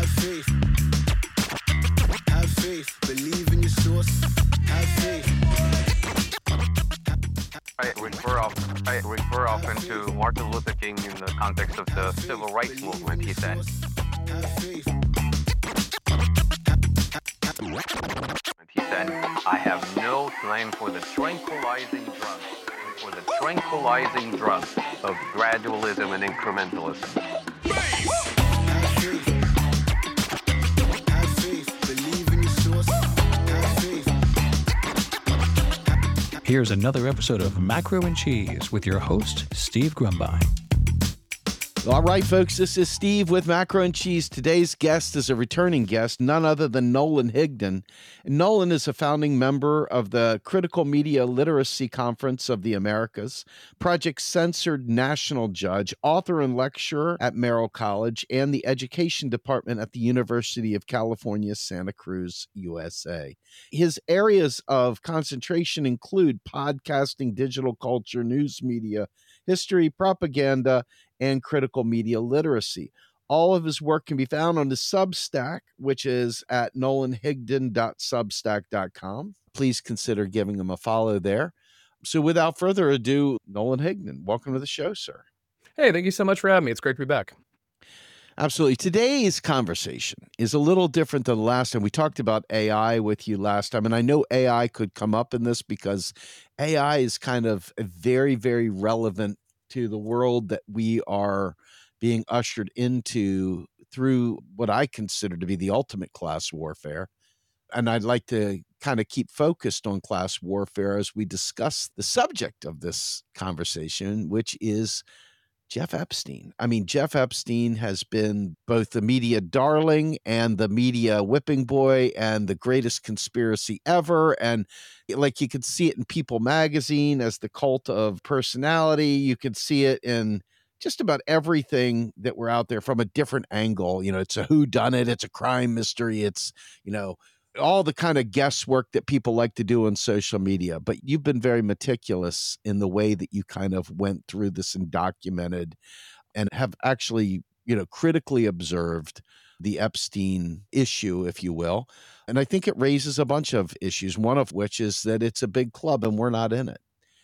faith. Have faith. Believe in your source. Have faith. I refer often to Martin Luther King in the context of the civil rights movement, he said. He said, I have no time for the tranquilizing drug of gradualism and incrementalism. Here's another episode of Macro and Cheese with your host, Steve Grumbine. All right, folks, this is Steve with Macro and Cheese. Today's guest is a returning guest, none other than Nolan Higdon. Nolan is a founding member of the Critical Media Literacy Conference of the Americas, Project Censored national judge, author and lecturer at Merrill College, and the Education Department at the University of California, Santa Cruz, USA. His areas of concentration include podcasting, digital culture, news media, history, propaganda, and critical media literacy. All of his work can be found on his Substack, which is at nolanhigdon.substack.com. Please consider giving him a follow there. So without further ado, Nolan Higdon, welcome to the show, sir. Hey, thank you so much for having me. It's great to be back. Absolutely. Today's conversation is a little different than the last time. We talked about AI with you last time, and I know AI could come up in this because AI is kind of very, very relevant to the world that we are being ushered into through what I consider to be the ultimate class warfare. And I'd like to kind of keep focused on class warfare as we discuss the subject of this conversation, which is Jeff Epstein. I mean, Jeff Epstein has been both the media darling and the media whipping boy and the greatest conspiracy ever. And like you could see it in People magazine as the cult of personality. You could see it in just about everything that we're out there from a different angle. You know, it's a whodunit, it's a crime mystery, it's, you know, all the kind of guesswork that people like to do on social media. But you've been very meticulous in the way that you kind of went through this and documented and have actually, you know, critically observed the Epstein issue, if you will. And I think it raises a bunch of issues, one of which is that it's a big club and we're not in it.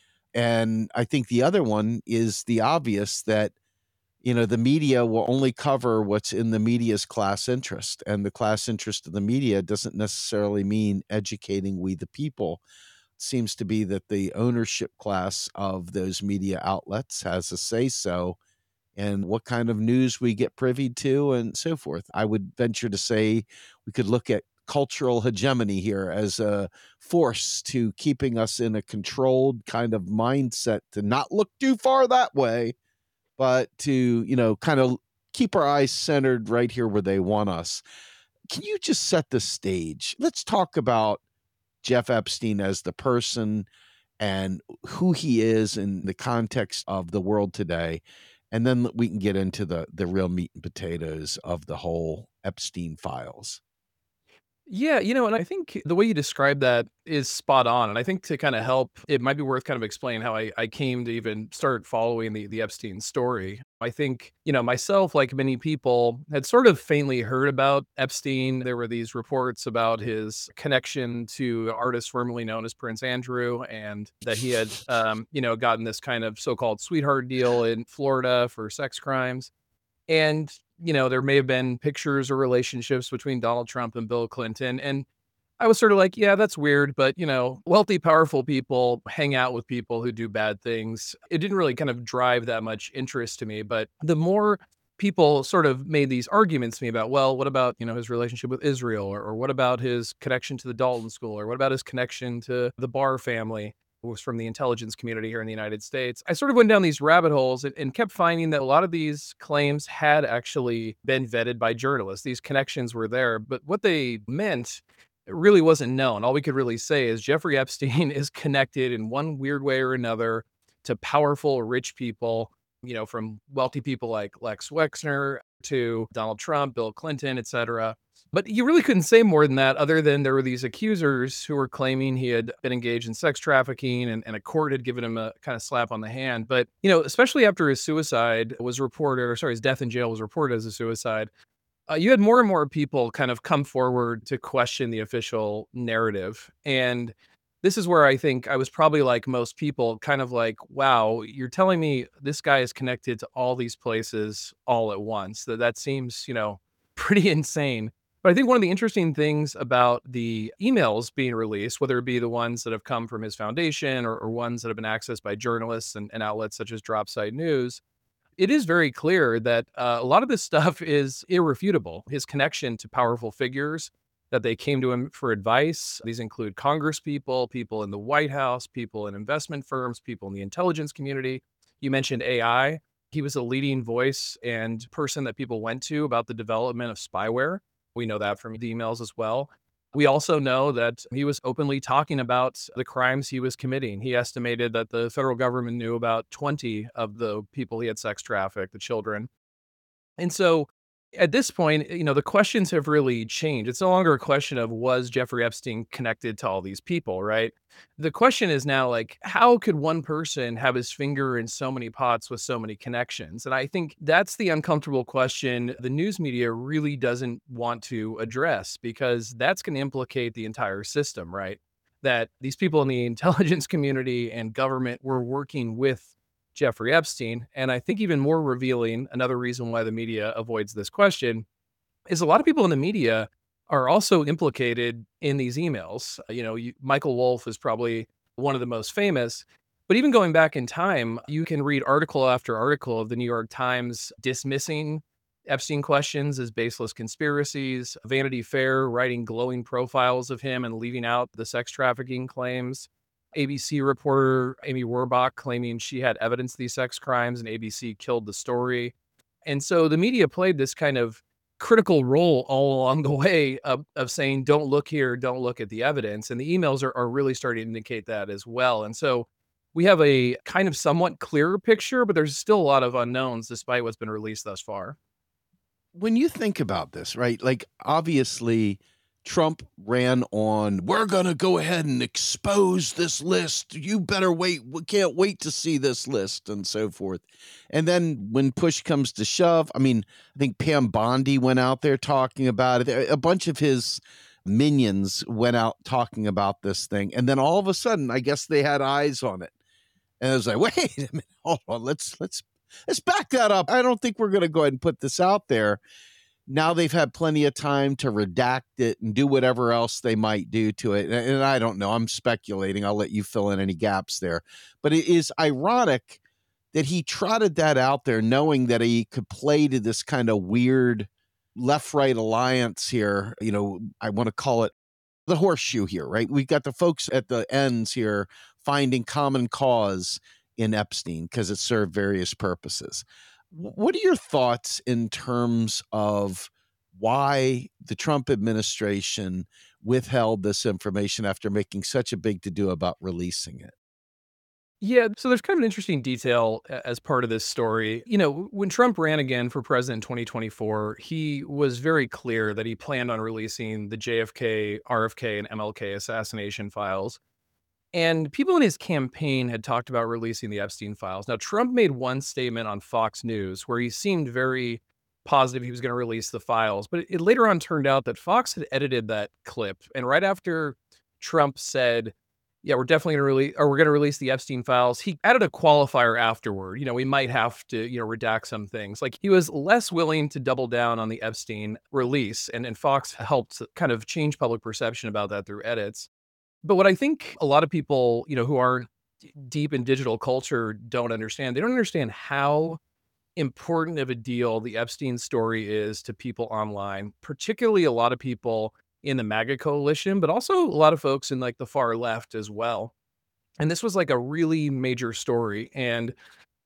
And I think the other one is the obvious that, you know, the media will only cover what's in the media's class interest. And the class interest of the media doesn't necessarily mean educating we the people. It seems to be that the ownership class of those media outlets has a say-so in what kind of news we get privy to and so forth. I would venture to say we could look at cultural hegemony here as a force to keeping us in a controlled kind of mindset to not look too far that way, but to, you know, kind of keep our eyes centered right here where they want us. Can you just set the stage? Let's talk about Jeff Epstein as the person and who he is in the context of the world today. And then we can get into the real meat and potatoes of the whole Epstein files. Yeah, and I think the way you describe that is spot on. And I think to kind of help, it might be worth kind of explaining how I came to even start following the Epstein story. I think, myself, like many people, had sort of faintly heard about Epstein. There were these reports about his connection to artists formerly known as Prince Andrew, and that he had, gotten this kind of so-called sweetheart deal in Florida for sex crimes. And, there may have been pictures or relationships between Donald Trump and Bill Clinton. And I was sort of like, yeah, that's weird. But, wealthy, powerful people hang out with people who do bad things. It didn't really kind of drive that much interest to me. But the more people sort of made these arguments to me about, well, what about, his relationship with Israel, or what about his connection to the Dalton School, or what about his connection to the Barr family, who was from the intelligence community here in the United States. I sort of went down these rabbit holes and kept finding that a lot of these claims had actually been vetted by journalists. These connections were there, but what they meant really wasn't known. All we could really say is Jeffrey Epstein is connected in one weird way or another to powerful, rich people, from wealthy people like Lex Wexner to Donald Trump, Bill Clinton, et cetera. But you really couldn't say more than that, other than there were these accusers who were claiming he had been engaged in sex trafficking, and a court had given him a kind of slap on the hand. But, especially after his suicide was reported, his death in jail was reported as a suicide, you had more and more people kind of come forward to question the official narrative. And this is where I think I was probably like most people, kind of like, wow, you're telling me this guy is connected to all these places all at once. That seems, pretty insane. But I think one of the interesting things about the emails being released, whether it be the ones that have come from his foundation or ones that have been accessed by journalists and outlets such as Dropsite News, it is very clear that a lot of this stuff is irrefutable. His connection to powerful figures, that they came to him for advice. These include Congress people, people in the White House, people in investment firms, people in the intelligence community. You mentioned AI. He was a leading voice and person that people went to about the development of spyware. We know that from the emails as well. We also know that he was openly talking about the crimes he was committing. He estimated that the federal government knew about 20 of the people he had sex trafficked, the children. And so at this point, the questions have really changed. It's no longer a question of was Jeffrey Epstein connected to all these people, right? The question is now like, how could one person have his finger in so many pots with so many connections? And I think that's the uncomfortable question the news media really doesn't want to address, because that's going to implicate the entire system, right? That these people in the intelligence community and government were working with Jeffrey Epstein. And I think even more revealing, another reason why the media avoids this question, is a lot of people in the media are also implicated in these emails. Michael Wolff is probably one of the most famous, but even going back in time, you can read article after article of the New York Times dismissing Epstein questions as baseless conspiracies, Vanity Fair writing glowing profiles of him and leaving out the sex trafficking claims, ABC reporter Amy Warbach claiming she had evidence of these sex crimes and ABC killed the story. And so the media played this kind of critical role all along the way of saying, don't look here, don't look at the evidence. And the emails are really starting to indicate that as well. And so we have a kind of somewhat clearer picture, but there's still a lot of unknowns despite what's been released thus far. When you think about this, right? Like, obviously, Trump ran on, we're going to go ahead and expose this list. You better wait. We can't wait to see this list and so forth. And then when push comes to shove, I think Pam Bondi went out there talking about it. A bunch of his minions went out talking about this thing. And then all of a sudden, I guess they had eyes on it. And I was like, wait a minute, hold on, let's back that up. I don't think we're going to go ahead and put this out there. Now they've had plenty of time to redact it and do whatever else they might do to it. And I don't know. I'm speculating. I'll let you fill in any gaps there. But it is ironic that he trotted that out there knowing that he could play to this kind of weird left-right alliance here. I want to call it the horseshoe here, right? We've got the folks at the ends here finding common cause in Epstein because it served various purposes. What are your thoughts in terms of why the Trump administration withheld this information after making such a big to-do about releasing it? Yeah, so there's kind of an interesting detail as part of this story. When Trump ran again for president in 2024, he was very clear that he planned on releasing the JFK, RFK, and MLK assassination files. And people in his campaign had talked about releasing the Epstein files. Now, Trump made one statement on Fox News where he seemed very positive he was going to release the files. But it later on turned out that Fox had edited that clip. And right after Trump said, yeah, we're definitely we're going to release the Epstein files, he added a qualifier afterward. We might have to, redact some things. Like, he was less willing to double down on the Epstein release. And Fox helped kind of change public perception about that through edits. But what I think a lot of people, who are deep in digital culture don't understand, they don't understand how important of a deal the Epstein story is to people online, particularly a lot of people in the MAGA coalition, but also a lot of folks in like the far left as well. And this was like a really major story. And,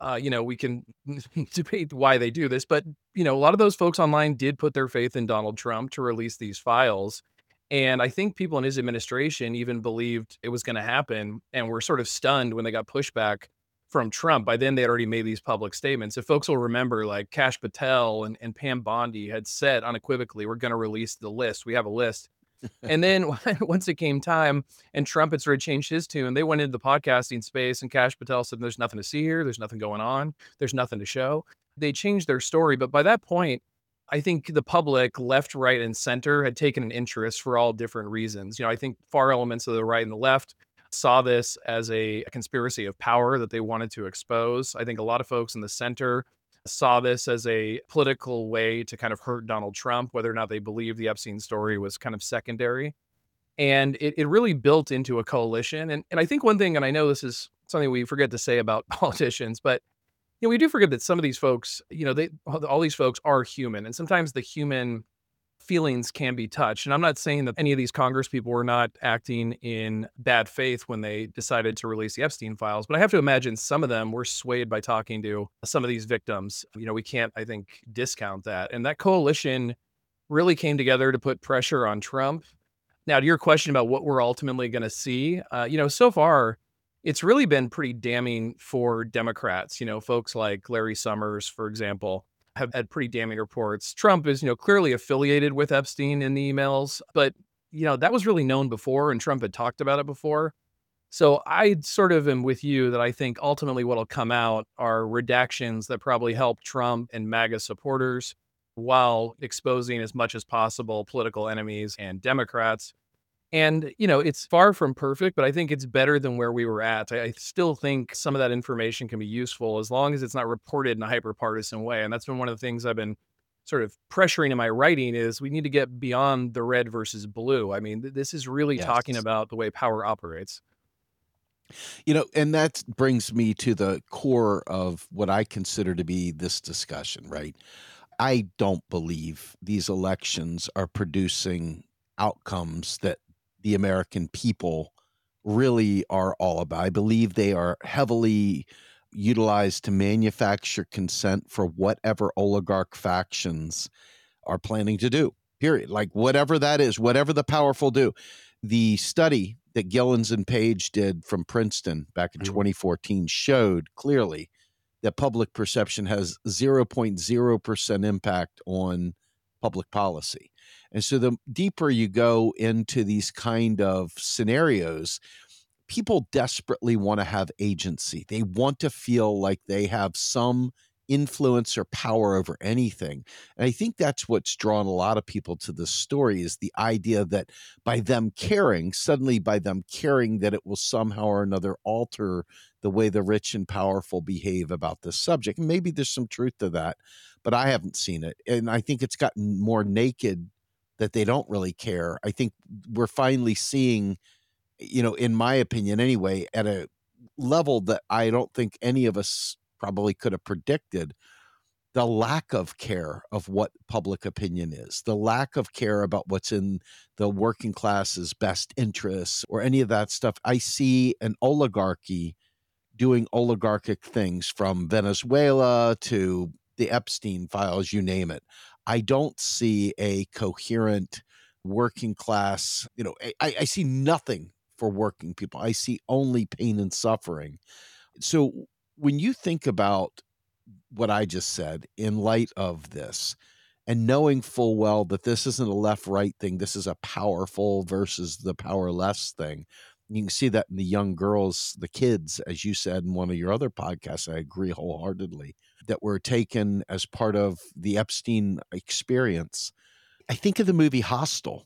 we can debate why they do this, but, a lot of those folks online did put their faith in Donald Trump to release these files. And I think people in his administration even believed it was going to happen and were sort of stunned when they got pushback from Trump. By then, they had already made these public statements. If folks will remember, like Kash Patel and Pam Bondi had said unequivocally, we're going to release the list. We have a list. And then once it came time and Trump had sort of changed his tune, they went into the podcasting space and Kash Patel said, there's nothing to see here. There's nothing going on. There's nothing to show. They changed their story. But by that point, I think the public, left, right, and center, had taken an interest for all different reasons. I think far elements of the right and the left saw this as a conspiracy of power that they wanted to expose. I think a lot of folks in the center saw this as a political way to kind of hurt Donald Trump, whether or not they believe the Epstein story was kind of secondary. And it really built into a coalition. And I think one thing, and I know this is something we forget to say about politicians, but we do forget that some of these folks, all these folks are human, and sometimes the human feelings can be touched. And I'm not saying that any of these Congress people were not acting in bad faith when they decided to release the Epstein files, but I have to imagine some of them were swayed by talking to some of these victims. We can't, I think, discount that. And that coalition really came together to put pressure on Trump. Now, to your question about what we're ultimately going to see, so far, it's really been pretty damning for Democrats. Folks like Larry Summers, for example, have had pretty damning reports. Trump is, clearly affiliated with Epstein in the emails, but, that was really known before, and Trump had talked about it before. So I sort of am with you that I think ultimately what'll come out are redactions that probably help Trump and MAGA supporters while exposing as much as possible political enemies and Democrats. And, it's far from perfect, but I think it's better than where we were at. I still think some of that information can be useful as long as it's not reported in a hyper-partisan way. And that's been one of the things I've been sort of pressuring in my writing is we need to get beyond the red versus blue. I mean, this is really talking Yes. about the way power operates. And that brings me to the core of what I consider to be this discussion, right? I don't believe these elections are producing outcomes that the American people really are all about. I believe they are heavily utilized to manufacture consent for whatever oligarch factions are planning to do, period. Like whatever that is, whatever the powerful do. The study that Gillens and Page did from Princeton back in 2014 showed clearly that public perception has 0.0% impact on public policy. And so the deeper you go into these kind of scenarios, people desperately want to have agency. They want to feel like they have some influence or power over anything. And I think that's what's drawn a lot of people to this story is the idea that by them caring, suddenly by them caring that it will somehow or another alter the way the rich and powerful behave about this subject. And maybe there's some truth to that, but I haven't seen it. And I think it's gotten more naked that they don't really care. I think we're finally seeing, in my opinion anyway, at a level that I don't think any of us probably could have predicted, the lack of care of what public opinion is, the lack of care about what's in the working class's best interests or any of that stuff. I see an oligarchy doing oligarchic things from Venezuela to the Epstein files, you name it. I don't see a coherent working class, I see nothing for working people. I see only pain and suffering. So when you think about what I just said in light of this and knowing full well that this isn't a left-right thing, this is a powerful versus the powerless thing. You can see that in the young girls, the kids, as you said in one of your other podcasts, I agree wholeheartedly, that were taken as part of the Epstein experience. I think of the movie Hostel.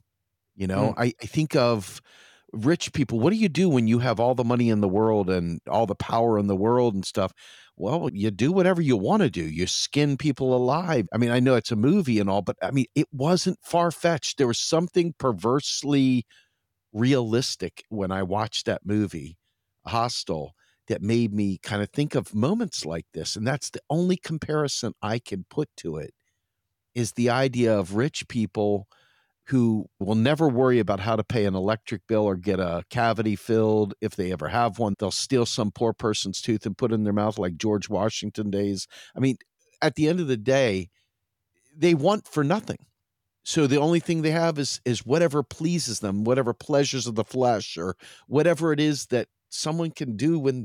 I think of rich people. What do you do when you have all the money in the world and all the power in the world and stuff? Well, you do whatever you want to do. You skin people alive. I mean, I know it's a movie and all, but I mean, it wasn't far-fetched. There was something perversely realistic when I watched that movie, Hostel, that made me kind of think of moments like this. And that's the only comparison I can put to it is the idea of rich people who will never worry about how to pay an electric bill or get a cavity filled if they ever have one. They'll steal some poor person's tooth and put it in their mouth like George Washington days. I mean, at the end of the day, they want for nothing. So the only thing they have is whatever pleases them, whatever pleasures of the flesh or whatever it is that someone can do when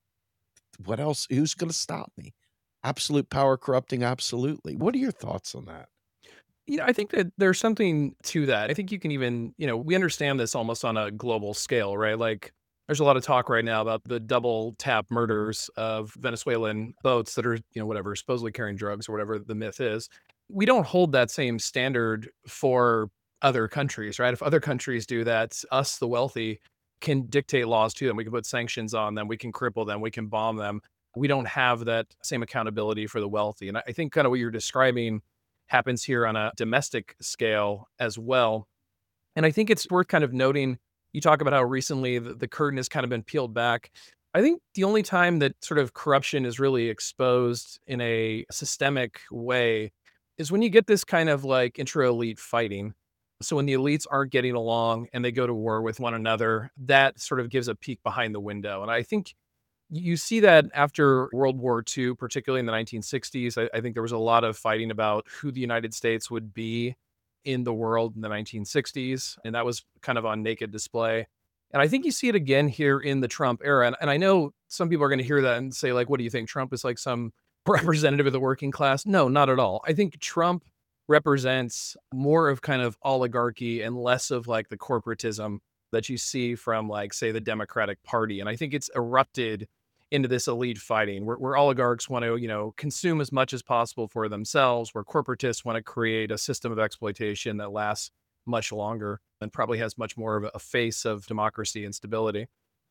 what else? Who's going to stop me? Absolute power corrupting. Absolutely. What are your thoughts on that? I think that there's something to that. I think you can even, we understand this almost on a global scale, right? Like there's a lot of talk right now about the double tap murders of Venezuelan boats that are, whatever, supposedly carrying drugs or whatever the myth is. we don't hold that same standard for other countries, right? If other countries do that, us, the wealthy, can dictate laws to them. We can put sanctions on them. We can cripple them. We can bomb them. We don't have that same accountability for the wealthy. And I think kind of what you're describing happens here on a domestic scale as well. And I think it's worth kind of noting, you talk about how recently the curtain has kind of been peeled back. I think the only time that sort of corruption is really exposed in a systemic way is when you get this kind of like intra-elite fighting. So when the elites aren't getting along and they go to war with one another, that sort of gives a peek behind the window. And I think you see that after World War II, particularly in the 1960s. I think there was a lot of fighting about who the United States would be in the world in the 1960s. And that was kind of on naked display. And I think you see it again here in the Trump era. And I know some people are going to hear that and say, like, what do you think? Trump is like some representative of the working class? No, not at all. I think Trump represents more of kind of oligarchy and less of like the corporatism that you see from like, say, the Democratic Party. And I think it's erupted into this elite fighting where oligarchs want to, consume as much as possible for themselves, where corporatists want to create a system of exploitation that lasts much longer and probably has much more of a face of democracy and stability.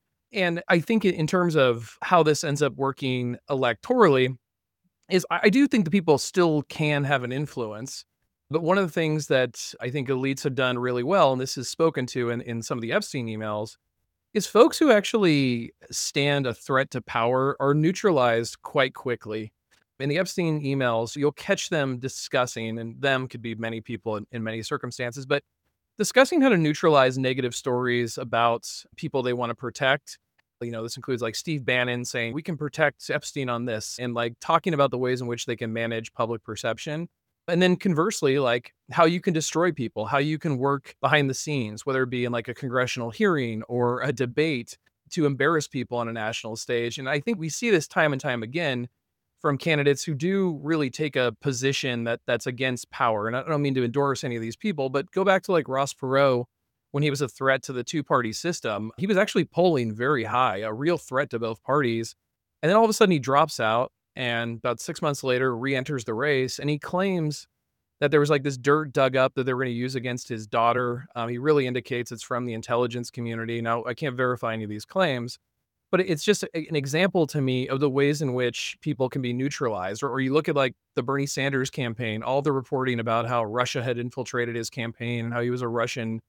And I think in terms of how this ends up working electorally is I do think the people still can have an influence. But one of the things that I think elites have done really well, and this is spoken to in some of the Epstein emails, is folks who actually stand a threat to power are neutralized quite quickly. In the Epstein emails, you'll catch them discussing, and them could be many people in many circumstances, but discussing how to neutralize negative stories about people they want to protect. This includes like Steve Bannon saying, we can protect Epstein on this, and like talking about the ways in which they can manage public perception. And then conversely, like how you can destroy people, how you can work behind the scenes, whether it be in like a congressional hearing or a debate to embarrass people on a national stage. And I think we see this time and time again from candidates who do really take a position that's against power. And I don't mean to endorse any of these people, but go back to like Ross Perot, when he was a threat to the two-party system. He was actually polling very high, a real threat to both parties. And then all of a sudden he drops out, and about 6 months later re-enters the race, and he claims that there was like this dirt dug up that they were going to use against his daughter. He really indicates it's from the intelligence community. Now, I can't verify any of these claims, but it's just an example to me of the ways in which people can be neutralized. Or you look at like the Bernie Sanders campaign, all the reporting about how Russia had infiltrated his campaign and how he was a Russian,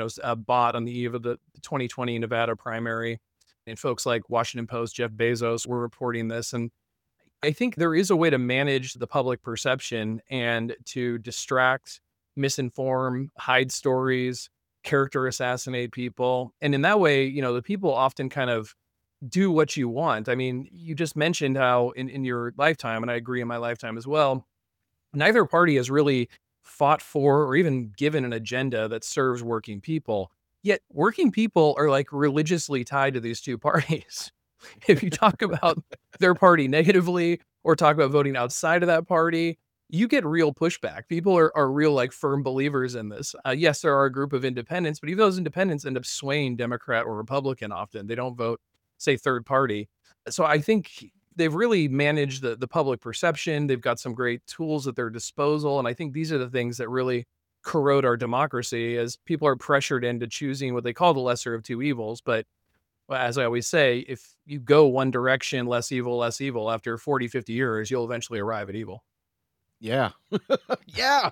bot on the eve of the 2020 Nevada primary. And folks like Washington Post, Jeff Bezos were reporting this. And I think there is a way to manage the public perception and to distract, misinform, hide stories, character assassinate people. And in that way, the people often kind of do what you want. I mean, you just mentioned how in your lifetime, and I agree in my lifetime as well, neither party has really fought for or even given an agenda that serves working people. Yet working people are like religiously tied to these two parties. If you talk about their party negatively or talk about voting outside of that party, you get real pushback. People are real like firm believers in this. Yes, there are a group of independents, but even those independents end up swaying Democrat or Republican often. They don't vote, say, third party. So I think they've really managed the public perception. They've got some great tools at their disposal. And I think these are the things that really corrode our democracy as people are pressured into choosing what they call the lesser of two evils. But as I always say, if you go one direction, less evil, after 40, 50 years, you'll eventually arrive at evil. Yeah. Yeah.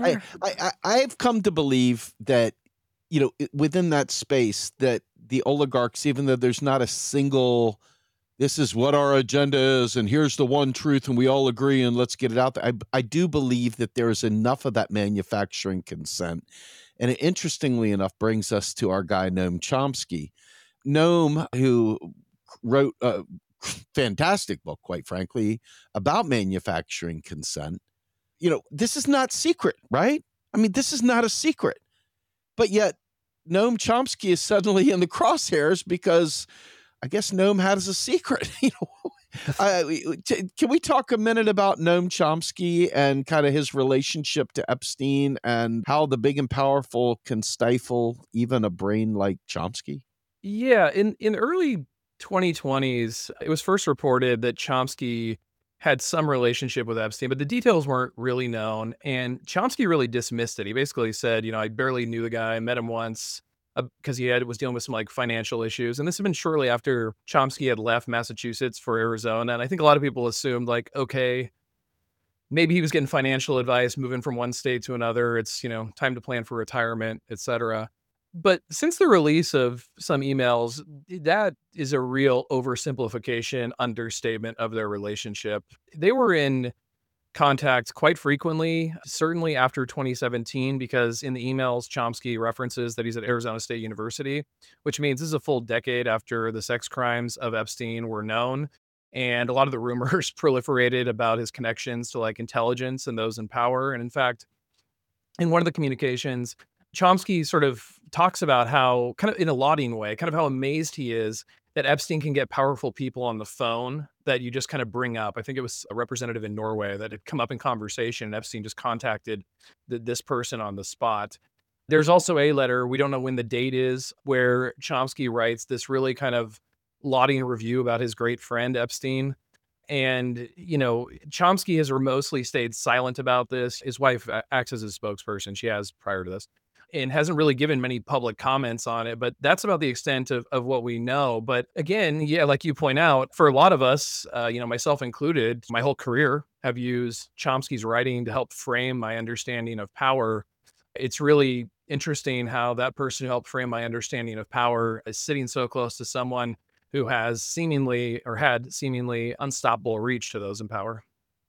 I've come to believe that, within that space that the oligarchs, even though there's not a single, this is what our agenda is, and here's the one truth, and we all agree, and let's get it out there. I do believe that there is enough of that manufacturing consent. And it, interestingly enough, brings us to our guy, Noam Chomsky. Noam, who wrote a fantastic book, quite frankly, about manufacturing consent. This is not secret, right? I mean, this is not a secret. But yet, Noam Chomsky is suddenly in the crosshairs because I guess Noam has a secret. Can we talk a minute about Noam Chomsky and kind of his relationship to Epstein and how the big and powerful can stifle even a brain like Chomsky? Yeah, in early 2020s, it was first reported that Chomsky had some relationship with Epstein, but the details weren't really known. And Chomsky really dismissed it. He basically said, I barely knew the guy, I met him once because was dealing with some like financial issues. And this had been shortly after Chomsky had left Massachusetts for Arizona. And I think a lot of people assumed like, okay, maybe he was getting financial advice, moving from one state to another. It's, time to plan for retirement, et cetera. But since the release of some emails, that is a real oversimplification, understatement of their relationship. They were in contact quite frequently, certainly after 2017, because in the emails, Chomsky references that he's at Arizona State University, which means this is a full decade after the sex crimes of Epstein were known. And a lot of the rumors proliferated about his connections to like intelligence and those in power. And in fact, in one of the communications, Chomsky sort of talks about how, kind of in a lauding way, kind of how amazed he is that Epstein can get powerful people on the phone that you just kind of bring up. I think it was a representative in Norway that had come up in conversation, and Epstein just contacted this person on the spot. There's also a letter, we don't know when the date is, where Chomsky writes this really kind of lauding review about his great friend Epstein. And, Chomsky has mostly stayed silent about this. His wife acts as his spokesperson. She has prior to this, and hasn't really given many public comments on it. But that's about the extent of what we know. But again, yeah, like you point out, for a lot of us, myself included, my whole career have used Chomsky's writing to help frame my understanding of power. It's really interesting how that person who helped frame my understanding of power is sitting so close to someone who has had seemingly unstoppable reach to those in power.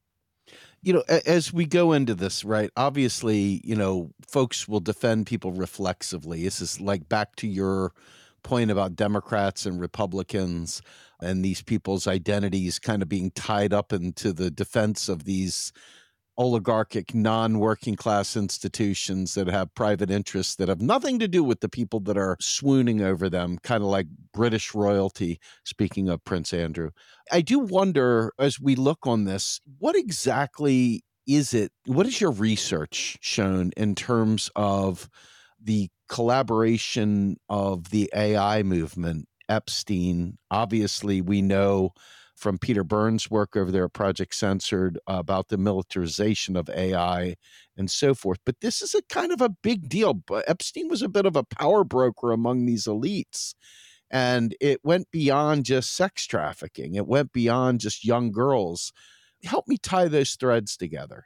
As we go into this, right, obviously, folks will defend people reflexively. This is like back to your point about Democrats and Republicans and these people's identities kind of being tied up into the defense of these oligarchic, non-working class institutions that have private interests that have nothing to do with the people that are swooning over them, kind of like British royalty, speaking of Prince Andrew. I do wonder, as we look on this, what exactly is it? What has your research shown in terms of the collaboration of the AI movement, Epstein? Obviously, we know from Peter Burns' work over there at Project Censored about the militarization of AI and so forth. But this is a kind of a big deal. But Epstein was a bit of a power broker among these elites. And it went beyond just sex trafficking. It went beyond just young girls. Help me tie those threads together.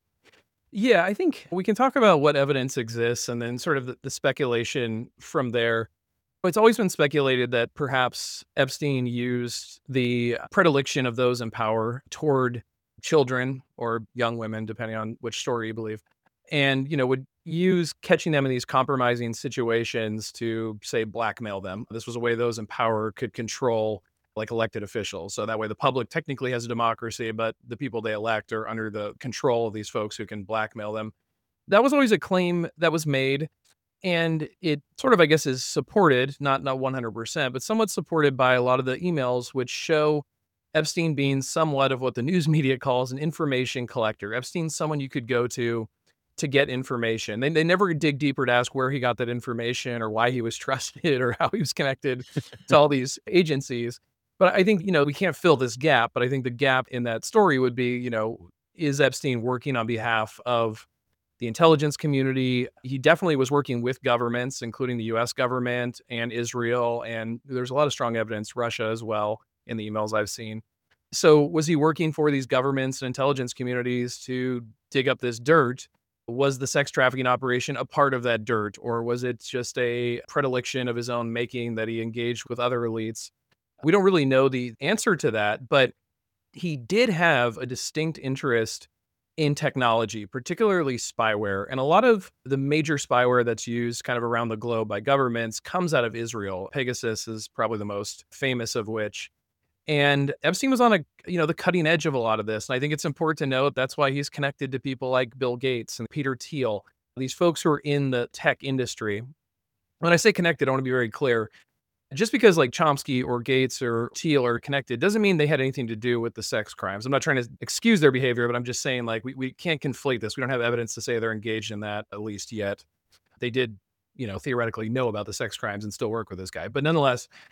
Yeah, I think we can talk about what evidence exists and then sort of the speculation from there. It's always been speculated that perhaps Epstein used the predilection of those in power toward children or young women, depending on which story you believe, and, would use catching them in these compromising situations to, say, blackmail them. This was a way those in power could control like elected officials. So that way the public technically has a democracy, but the people they elect are under the control of these folks who can blackmail them. That was always a claim that was made. And it sort of, I guess, is supported, not 100%, but somewhat supported by a lot of the emails, which show Epstein being somewhat of what the news media calls an information collector. Epstein's someone you could go to get information. They never dig deeper to ask where he got that information or why he was trusted or how he was connected to all these agencies. But I think, we can't fill this gap. But I think the gap in that story would be, is Epstein working on behalf of the intelligence community? He definitely was working with governments, including the US government and Israel. And there's a lot of strong evidence, Russia as well, in the emails I've seen. So was he working for these governments and intelligence communities to dig up this dirt? Was the sex trafficking operation a part of that dirt? Or was it just a predilection of his own making that he engaged with other elites? We don't really know the answer to that, but he did have a distinct interest in technology, particularly spyware. And a lot of the major spyware that's used kind of around the globe by governments comes out of Israel. Pegasus is probably the most famous of which. And Epstein was on the cutting edge of a lot of this. And I think it's important to note that's why he's connected to people like Bill Gates and Peter Thiel, these folks who are in the tech industry. When I say connected, I want to be very clear. Just because like Chomsky or Gates or Thiel are connected doesn't mean they had anything to do with the sex crimes. I'm not trying to excuse their behavior, but I'm just saying like we can't conflate this. We don't have evidence to say they're engaged in that, at least yet. They did, theoretically know about the sex crimes and still work with this guy. But nonetheless,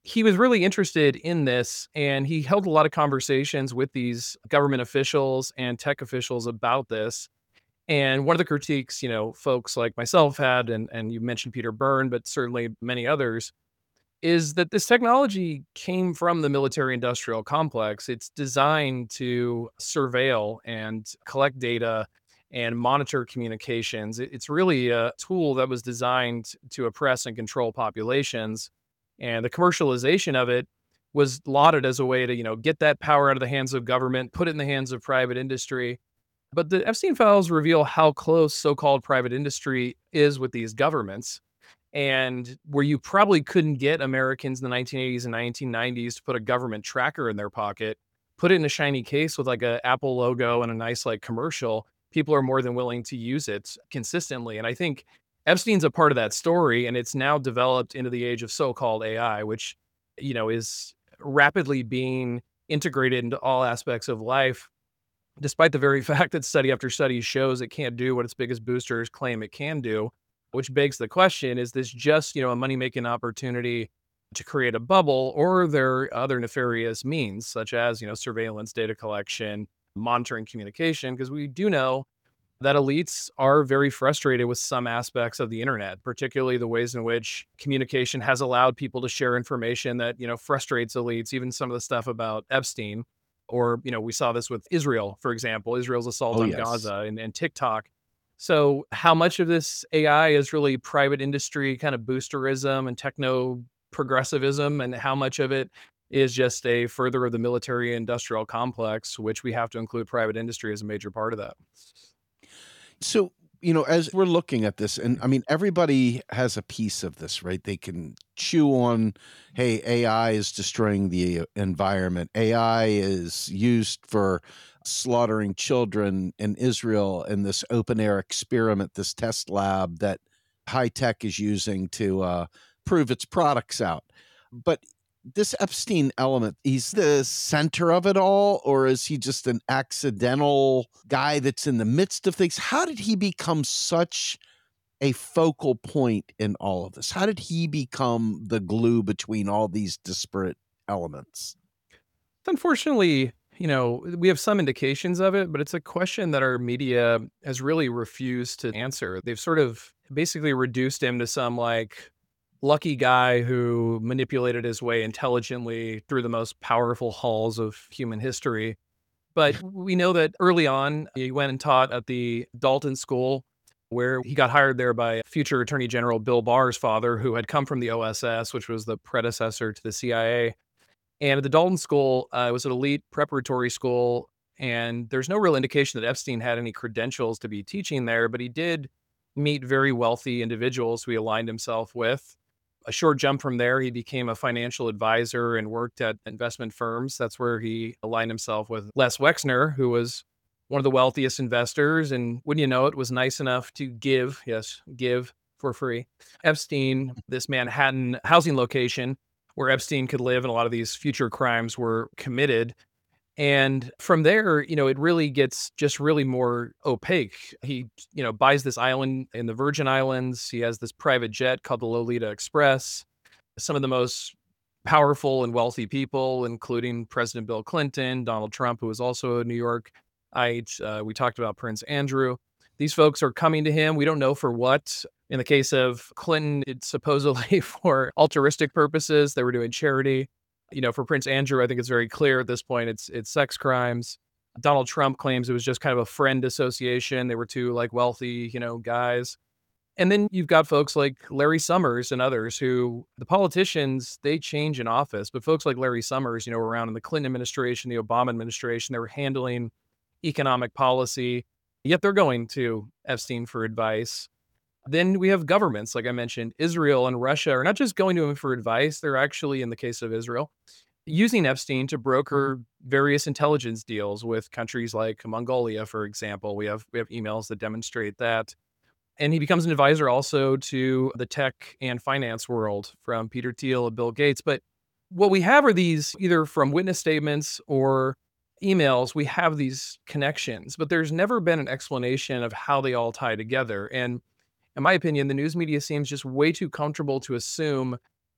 he was really interested in this, and he held a lot of conversations with these government officials and tech officials about this. And one of the critiques, folks like myself had, and you mentioned Peter Byrne, but certainly many others, is that this technology came from the military industrial complex. It's designed to surveil and collect data and monitor communications. It's really a tool that was designed to oppress and control populations. And the commercialization of it was lauded as a way to, get that power out of the hands of government, put it in the hands of private industry. But the Epstein files reveal how close so-called private industry is with these governments, and where you probably couldn't get Americans in the 1980s and 1990s to put a government tracker in their pocket, put it in a shiny case with like a Apple logo and a nice like commercial, people are more than willing to use it consistently. And I think Epstein's a part of that story, and it's now developed into the age of so-called AI, which, is rapidly being integrated into all aspects of life, despite the very fact that study after study shows it can't do what its biggest boosters claim it can do, which begs the question, is this just, a money-making opportunity to create a bubble, or are there other nefarious means, such as, surveillance, data collection, monitoring communication? Because we do know that elites are very frustrated with some aspects of the internet, particularly the ways in which communication has allowed people to share information that, frustrates elites, even some of the stuff about Epstein. Or, we saw this with Israel, for example, Israel's assault on yes. Gaza and TikTok. So how much of this AI is really private industry kind of boosterism and techno progressivism, and how much of it is just a further of the military industrial complex, which we have to include private industry as a major part of that? So, as we're looking at this, and I mean, everybody has a piece of this, right? They can chew on, hey, AI is destroying the environment. AI is used for slaughtering children in Israel in this open air experiment, this test lab that high tech is using to prove its products out. But this Epstein element, he's the center of it all, or is he just an accidental guy that's in the midst of things? How did he become such a focal point in all of this? How did he become the glue between all these disparate elements? Unfortunately, we have some indications of it, but it's a question that our media has really refused to answer. They've sort of basically reduced him to some like lucky guy who manipulated his way intelligently through the most powerful halls of human history. But we know that early on, he went and taught at the Dalton School, where he got hired there by future Attorney General Bill Barr's father, who had come from the OSS, which was the predecessor to the CIA. And at the Dalton School, it was an elite preparatory school, and there's no real indication that Epstein had any credentials to be teaching there, but he did meet very wealthy individuals who he aligned himself with. A short jump from there, he became a financial advisor and worked at investment firms. That's where he aligned himself with Les Wexner, who was one of the wealthiest investors, and wouldn't you know it, was nice enough to give for free Epstein this Manhattan housing location where Epstein could live, and a lot of these future crimes were committed. And from there, it really gets just really more opaque. He, buys this island in the Virgin Islands. He has this private jet called the Lolita Express. Some of the most powerful and wealthy people, including President Bill Clinton, Donald Trump, who was also a New Yorkite. We talked about Prince Andrew. These folks are coming to him. We don't know for what. In the case of Clinton, it's supposedly for altruistic purposes. They were doing charity. For Prince Andrew, I think it's very clear at this point, it's sex crimes. Donald Trump claims it was just kind of a friend association. They were two like wealthy, guys. And then you've got folks like Larry Summers and others who, the politicians, they change in office. But folks like Larry Summers, were around in the Clinton administration, the Obama administration. They were handling economic policy, yet they're going to Epstein for advice. Then we have governments, like I mentioned, Israel and Russia are not just going to him for advice. They're actually, in the case of Israel, using Epstein to broker various intelligence deals with countries like Mongolia, for example. We have emails that demonstrate that. And he becomes an advisor also to the tech and finance world, from Peter Thiel and Bill Gates. But what we have are these, either from witness statements or emails, we have these connections, but there's never been an explanation of how they all tie together. And in my opinion, the news media seems just way too comfortable to assume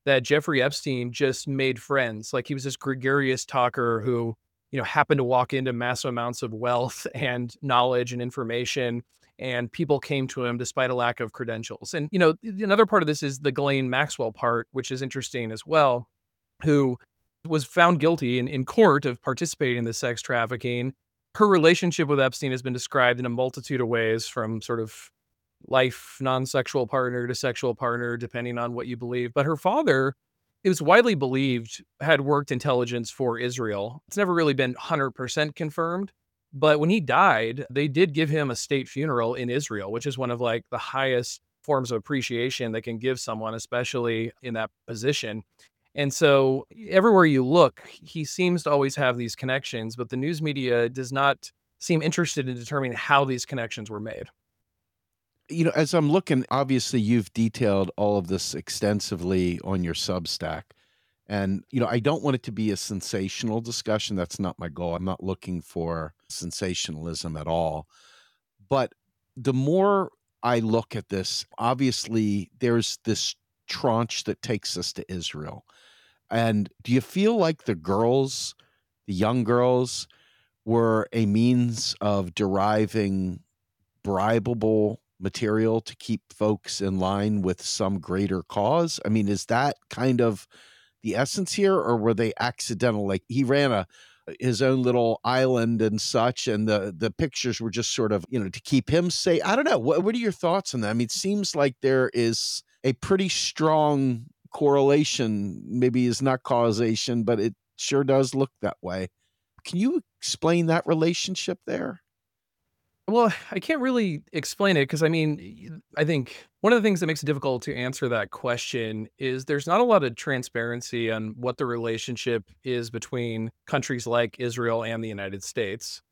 that Jeffrey Epstein just made friends. Like he was this gregarious talker who, happened to walk into massive amounts of wealth and knowledge and information, and people came to him despite a lack of credentials. And, another part of this is the Ghislaine Maxwell part, which is interesting as well, who was found guilty in court of participating in the sex trafficking. Her relationship with Epstein has been described in a multitude of ways, from sort of life non-sexual partner to sexual partner, depending on what you believe. But her father, it was widely believed, had worked intelligence for Israel. It's never really been 100% confirmed. But when he died, they did give him a state funeral in Israel, which is one of like the highest forms of appreciation they can give someone, especially in that position. And so everywhere you look, he seems to always have these connections, but the news media does not seem interested in determining how these connections were made. As I'm looking, obviously you've detailed all of this extensively on your Substack. And, I don't want it to be a sensational discussion. That's not my goal. I'm not looking for sensationalism at all. But the more I look at this, obviously there's this tranche that takes us to Israel. And do you feel like the young girls, were a means of deriving bribable material to keep folks in line with some greater cause? I mean, is that kind of the essence here, or were they accidental? Like he ran his own little island and such, and the pictures were just sort of, to keep him safe. I don't know. What are your thoughts on that? I mean, it seems like there is a pretty strong correlation, maybe is not causation, but it sure does look that way. Can you explain that relationship there? Well, I can't really explain it because I think one of the things that makes it difficult to answer that question is there's not a lot of transparency on what the relationship is between countries like Israel and the United States.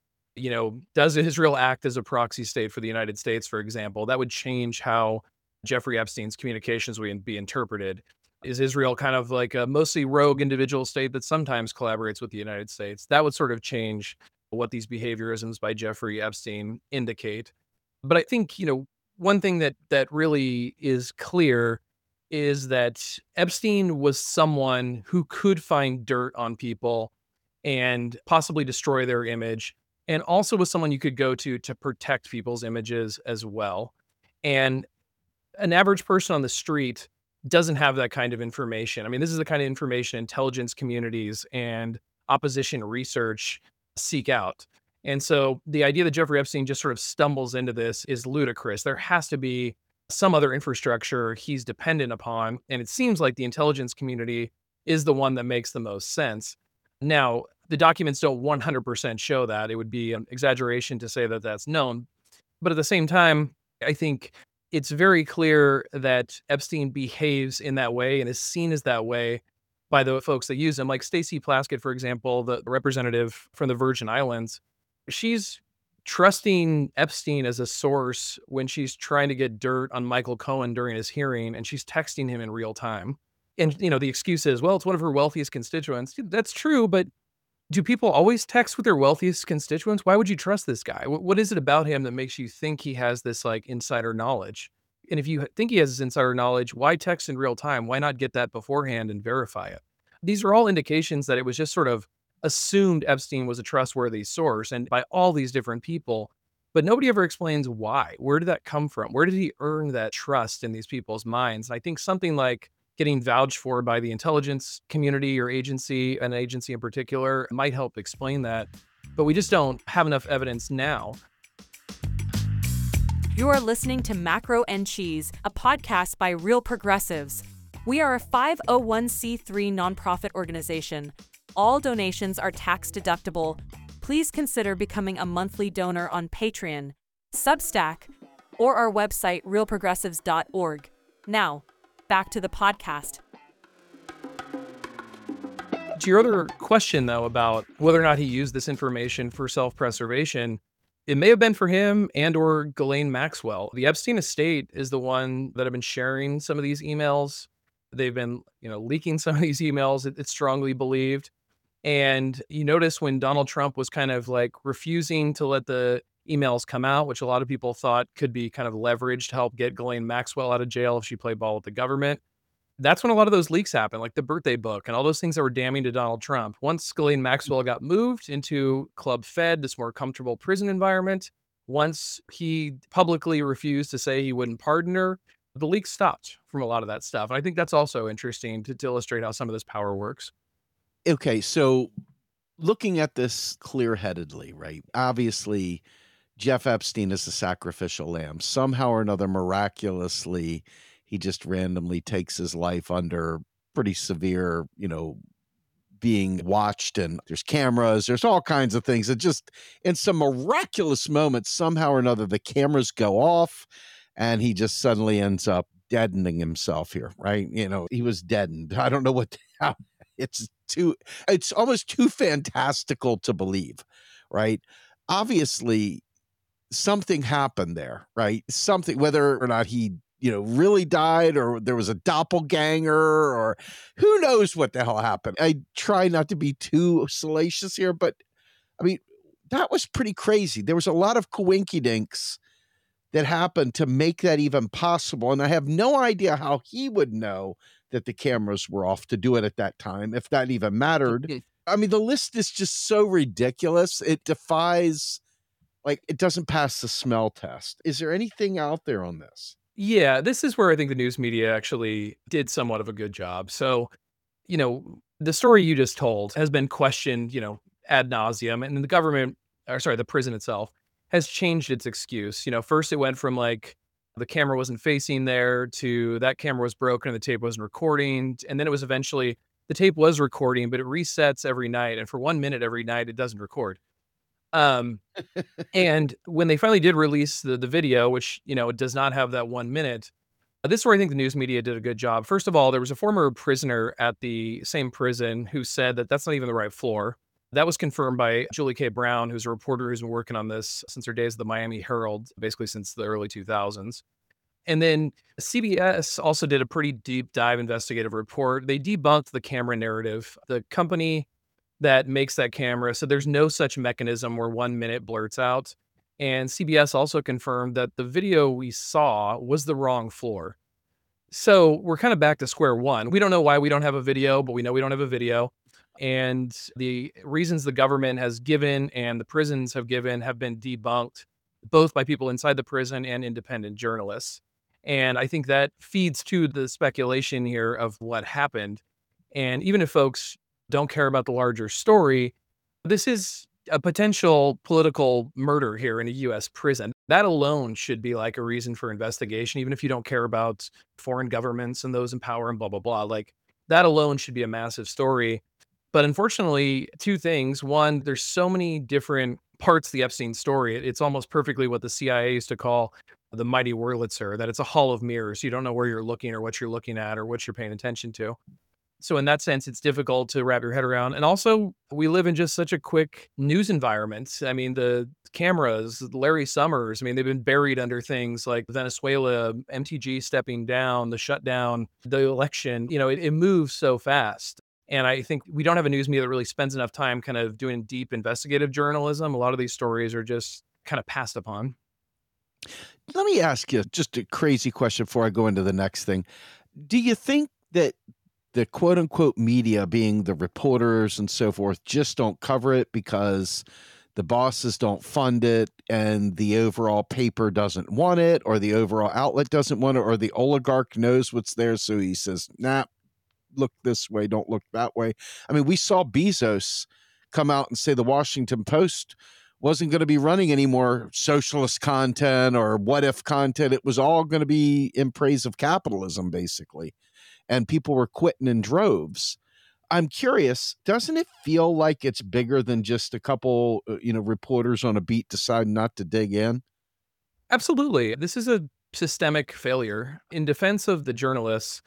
Does Israel act as a proxy state for the United States, for example? That would change how Jeffrey Epstein's communications would be interpreted. Is Israel kind of like a mostly rogue individual state that sometimes collaborates with the United States? That would sort of change what these behaviorisms by Jeffrey Epstein indicate. But I think, one thing that really is clear is that Epstein was someone who could find dirt on people and possibly destroy their image, and also was someone you could go to protect people's images as well. And an average person on the street doesn't have that kind of information. I mean, this is the kind of information intelligence communities and opposition research seek out. And so the idea that Jeffrey Epstein just sort of stumbles into this is ludicrous. There has to be some other infrastructure he's dependent upon. And it seems like the intelligence community is the one that makes the most sense. Now, the documents don't 100% show that. It would be an exaggeration to say that that's known. But at the same time, I think it's very clear that Epstein behaves in that way and is seen as that way by the folks that use him. Like Stacey Plaskett, for example, the representative from the Virgin Islands, she's trusting Epstein as a source when she's trying to get dirt on Michael Cohen during his hearing, and she's texting him in real time. And, the excuse is, well, it's one of her wealthiest constituents. That's true, but do people always text with their wealthiest constituents? Why would you trust this guy? What is it about him that makes you think he has this like insider knowledge? And if you think he has this insider knowledge, why text in real time? Why not get that beforehand and verify it? These are all indications that it was just sort of assumed Epstein was a trustworthy source, and by all these different people, but nobody ever explains why. Where did that come from? Where did he earn that trust in these people's minds? And I think something like getting vouched for by the intelligence community or agency, an agency in particular, might help explain that. But we just don't have enough evidence now. You are listening to Macro and Cheese, a podcast by Real Progressives. We are a 501c3 nonprofit organization. All donations are tax deductible. Please consider becoming a monthly donor on Patreon, Substack, or our website, realprogressives.org. Now, back to the podcast. To your other question, though, about whether or not he used this information for self-preservation, it may have been for him and or Ghislaine Maxwell. The Epstein estate is the one that have been sharing some of these emails. They've been, leaking some of these emails, it's strongly believed. And you notice when Donald Trump was kind of like refusing to let the emails come out, which a lot of people thought could be kind of leveraged to help get Ghislaine Maxwell out of jail if she played ball with the government. that's when a lot of those leaks happened, like the birthday book and all those things that were damning to Donald Trump. Once Ghislaine Maxwell got moved into Club Fed, this more comfortable prison environment, once he publicly refused to say he wouldn't pardon her, the leaks stopped from a lot of that stuff. And I think that's also interesting to illustrate how some of this power works. Okay, so looking at this clear-headedly, right? Obviously, Jeff Epstein is a sacrificial lamb. Somehow or another, miraculously, he just randomly takes his life under pretty severe, being watched, and there's cameras, there's all kinds of things. It just, in some miraculous moments, somehow or another, the cameras go off and he just suddenly ends up deadening himself here, right? He was deadened. I don't know how it's almost too fantastical to believe, right? Obviously, something happened there, right? Something, whether or not he really died, or there was a doppelganger, or who knows what the hell happened. I try not to be too salacious here, but I mean, that was pretty crazy. There was a lot of coinkydinks that happened to make that even possible. And I have no idea how he would know that the cameras were off to do it at that time, if that even mattered. I mean, the list is just so ridiculous. It defies, it doesn't pass the smell test. Is there anything out there on this? Yeah, this is where I think the news media actually did somewhat of a good job. So, the story you just told has been questioned, ad nauseum, and the government, the prison itself, has changed its excuse. First it went from the camera wasn't facing there to that camera was broken and the tape wasn't recording. And then it was eventually the tape was recording, but it resets every night. And for 1 minute every night, it doesn't record. And when they finally did release the video, which, it does not have that 1 minute, this is where I think the news media did a good job. First of all, there was a former prisoner at the same prison who said that that's not even the right floor. That was confirmed by Julie K. Brown, who's a reporter who's been working on this since her days at the Miami Herald, basically since the early 2000s. And then CBS also did a pretty deep dive investigative report. They debunked the camera narrative. The company that makes that camera said there's no such mechanism where 1 minute blurts out. And CBS also confirmed that the video we saw was the wrong floor. So we're kind of back to square one. We don't know why we don't have a video, but we know we don't have a video. And the reasons the government has given and the prisons have given have been debunked, both by people inside the prison and independent journalists. And I think that feeds to the speculation here of what happened. And even if folks don't care about the larger story, this is a potential political murder here in a U.S. prison. That alone should be a reason for investigation, even if you don't care about foreign governments and those in power and blah, blah, blah. That alone should be a massive story. But unfortunately, two things. One, there's so many different parts of the Epstein story. It's almost perfectly what the CIA used to call the mighty Wurlitzer, that it's a hall of mirrors. You don't know where you're looking or what you're looking at or what you're paying attention to. So in that sense, it's difficult to wrap your head around. And also, we live in just such a quick news environment. I mean, the cameras, Larry Summers, they've been buried under things like Venezuela, MTG stepping down, the shutdown, the election. It moves so fast. And I think we don't have a news media that really spends enough time kind of doing deep investigative journalism. A lot of these stories are just kind of passed upon. Let me ask you just a crazy question before I go into the next thing. Do you think that the quote unquote media, being the reporters and so forth, just don't cover it because the bosses don't fund it and the overall paper doesn't want it, or the overall outlet doesn't want it, or the oligarch knows what's there, so he says, nah, look this way, don't look that way? We saw Bezos come out and say the Washington Post wasn't going to be running any more socialist content or what if content. It was all going to be in praise of capitalism, basically. And people were quitting in droves. I'm curious, doesn't it feel like it's bigger than just a couple, reporters on a beat deciding not to dig in? Absolutely. This is a systemic failure. In defense of the journalists,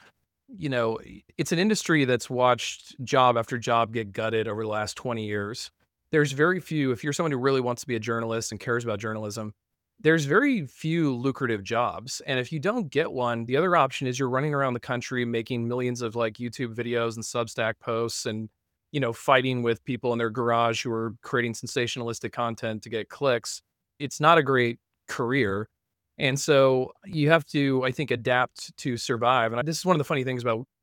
it's an industry that's watched job after job get gutted over the last 20 years. There's very few, if you're someone who really wants to be a journalist and cares about journalism, there's very few lucrative jobs. And if you don't get one, the other option is you're running around the country making millions of YouTube videos and Substack posts and, fighting with people in their garage who are creating sensationalistic content to get clicks. It's not a great career. And so you have to, I think, adapt to survive. And this is one of the funny things about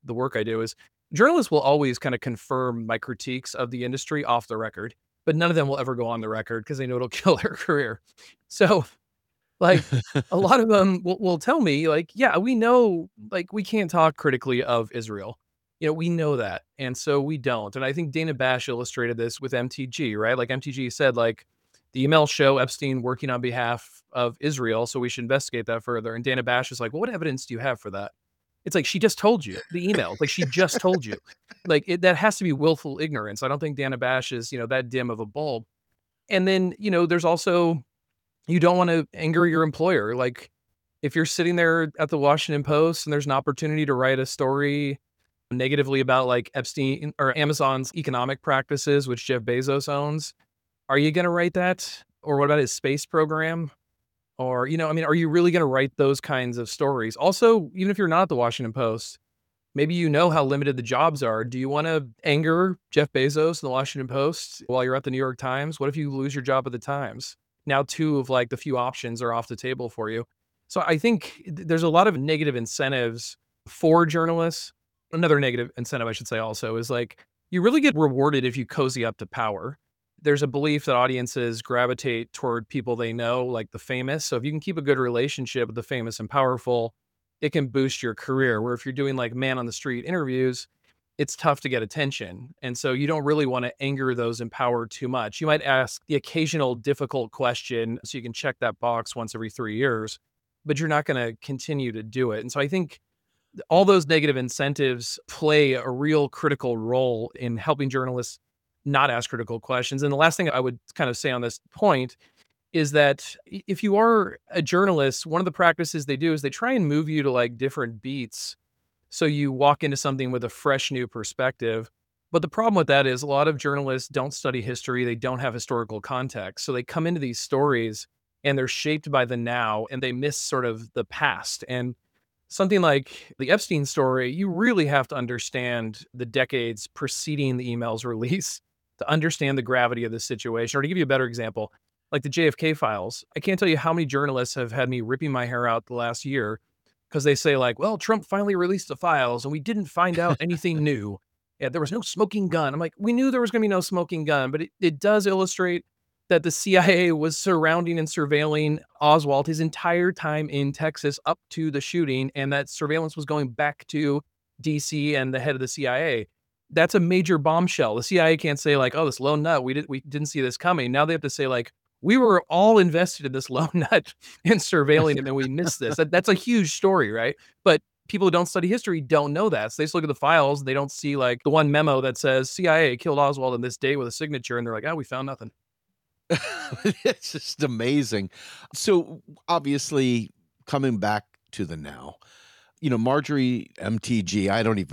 the work I do is journalists will always kind of confirm my critiques of the industry off the record, but none of them will ever go on the record because they know it'll kill their career. So like a lot of them will tell me like, yeah, we know like we can't talk critically of Israel. We know that. And so we don't. And I think Dana Bash illustrated this with MTG, right? Like MTG said, like the emails show Epstein working on behalf of Israel. So we should investigate that further. And Dana Bash is like, well, what evidence do you have for that? It's like, she just told you the email. Like she just told you like that has to be willful ignorance. I don't think Dana Bash is, that dim of a bulb. And then, there's also, you don't want to anger your employer. Like if you're sitting there at the Washington Post and there's an opportunity to write a story negatively about like Epstein or Amazon's economic practices, which Jeff Bezos owns, are you going to write that? Or what about his space program? Or, are you really going to write those kinds of stories? Also, even if you're not the Washington Post, maybe you know how limited the jobs are. Do you want to anger Jeff Bezos and the Washington Post while you're at the New York Times? What if you lose your job at the Times? Now, two of like the few options are off the table for you. So I think there's a lot of negative incentives for journalists. Another negative incentive, I should say, also is like you really get rewarded if you cozy up to power. There's a belief that audiences gravitate toward people they know, like the famous. So if you can keep a good relationship with the famous and powerful, it can boost your career. Where if you're doing like man on the street interviews, it's tough to get attention. And so you don't really want to anger those in power too much. You might ask the occasional difficult question so you can check that box once every 3 years, but you're not going to continue to do it. And so I think all those negative incentives play a real critical role in helping journalists not ask critical questions. And the last thing I would kind of say on this point is that if you are a journalist, one of the practices they do is they try and move you to like different beats. So you walk into something with a fresh new perspective. But the problem with that is a lot of journalists don't study history. They don't have historical context. So they come into these stories and they're shaped by the now and they miss sort of the past. And something like the Epstein story, you really have to understand the decades preceding the email's release to understand the gravity of the situation. Or to give you a better example, like the JFK files, I can't tell you how many journalists have had me ripping my hair out the last year because they say like, well, Trump finally released the files and we didn't find out anything new. Yeah, there was no smoking gun. I'm like, we knew there was going to be no smoking gun, but it does illustrate that the CIA was surrounding and surveilling Oswald his entire time in Texas up to the shooting, and that surveillance was going back to DC and the head of the CIA. That's a major bombshell. The CIA can't say like, oh, this lone nut, we didn't see this coming. Now they have to say like, we were all invested in this lone nut and surveilling him, and we missed this. That's a huge story, right? But people who don't study history don't know that. So they just look at the files, they don't see like the one memo that says CIA killed Oswald on this day with a signature, and they're like, oh, we found nothing. It's just amazing. So obviously, coming back to the now, Marjorie MTG,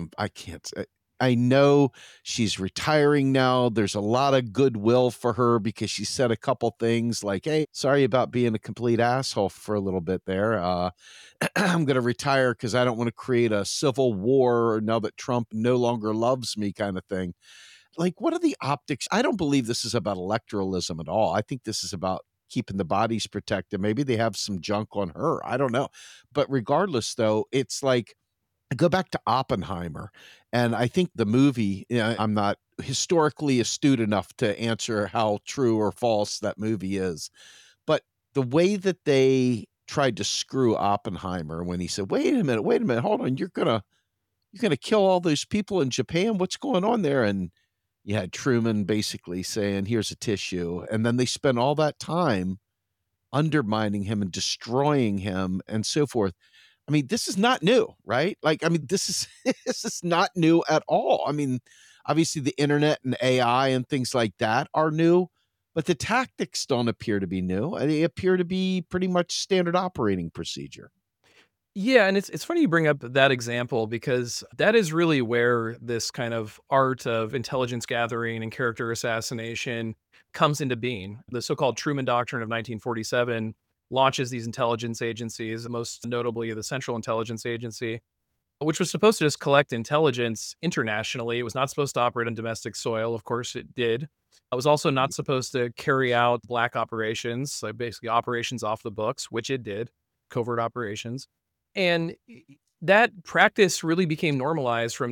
I know she's retiring now. There's a lot of goodwill for her because she said a couple things like, hey, sorry about being a complete asshole for a little bit there. I'm going to retire because I don't want to create a civil war now that Trump no longer loves me kind of thing. Like, what are the optics? I don't believe this is about electoralism at all. I think this is about keeping the bodies protected. Maybe they have some junk on her. I don't know. But regardless, though, it's like, go back to Oppenheimer. And I think the movie, I'm not historically astute enough to answer how true or false that movie is. But the way that they tried to screw Oppenheimer when he said, wait a minute, hold on, you're gonna kill all those people in Japan? What's going on there? And you had Truman basically saying, here's a tissue. And then they spent all that time undermining him and destroying him and so forth. I mean, this is not new, right? Like, I mean, this is not new at all. I mean, obviously the internet and AI and things like that are new, but the tactics don't appear to be new. They appear to be pretty much standard operating procedure. Yeah, and it's funny you bring up that example because that is really where this kind of art of intelligence gathering and character assassination comes into being. The so-called Truman Doctrine of 1947 launches these intelligence agencies, most notably the Central Intelligence Agency, which was supposed to just collect intelligence internationally. It was not supposed to operate on domestic soil. Of course, it did. It was also not supposed to carry out black operations, so basically operations off the books, which it did, covert operations. And that practice really became normalized from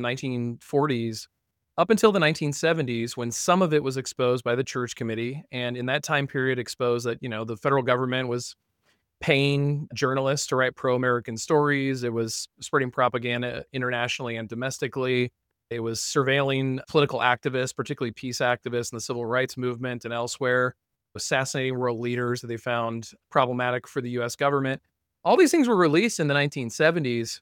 1940s up until the 1970s, when some of it was exposed by the Church Committee. And in that time period exposed that, the federal government was paying journalists to write pro-American stories. It was spreading propaganda internationally and domestically. It was surveilling political activists, particularly peace activists in the civil rights movement and elsewhere, assassinating world leaders that they found problematic for the US government. All these things were released in the 1970s,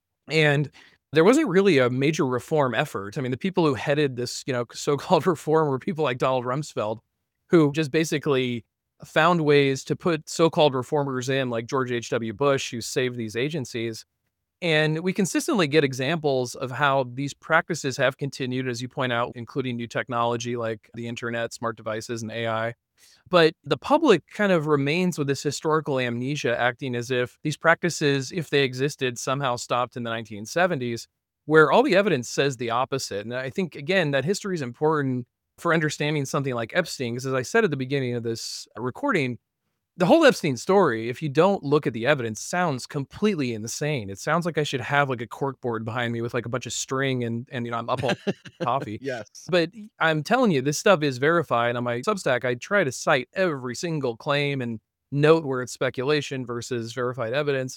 and there wasn't really a major reform effort. I mean, the people who headed this, so-called reform were people like Donald Rumsfeld, who just basically found ways to put so-called reformers in, like George H.W. Bush, who saved these agencies. And we consistently get examples of how these practices have continued, as you point out, including new technology like the internet, smart devices, and AI. But the public kind of remains with this historical amnesia, acting as if these practices, if they existed, somehow stopped in the 1970s, where all the evidence says the opposite. And I think, again, that history is important for understanding something like Epstein, because as I said at the beginning of this recording, the whole Epstein story, if you don't look at the evidence, sounds completely insane. It sounds like I should have like a cork board behind me with like a bunch of string and I'm up all coffee. Yes. But I'm telling you, this stuff is verified. On my Substack, I try to cite every single claim and note where it's speculation versus verified evidence.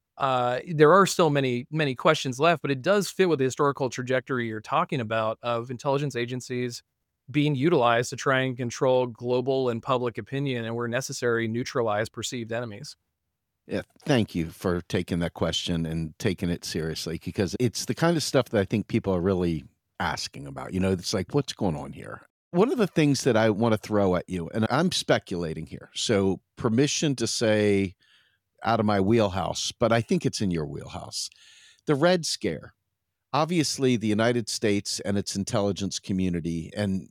There are still many, many questions left, but it does fit with the historical trajectory you're talking about of intelligence agencies being utilized to try and control global and public opinion, and where necessary, neutralize perceived enemies. Yeah, thank you for taking that question and taking it seriously, because it's the kind of stuff that I think people are really asking about. It's like, what's going on here? One of the things that I want to throw at you, and I'm speculating here, so permission to say out of my wheelhouse, but I think it's in your wheelhouse. The Red Scare. Obviously, the United States and its intelligence community and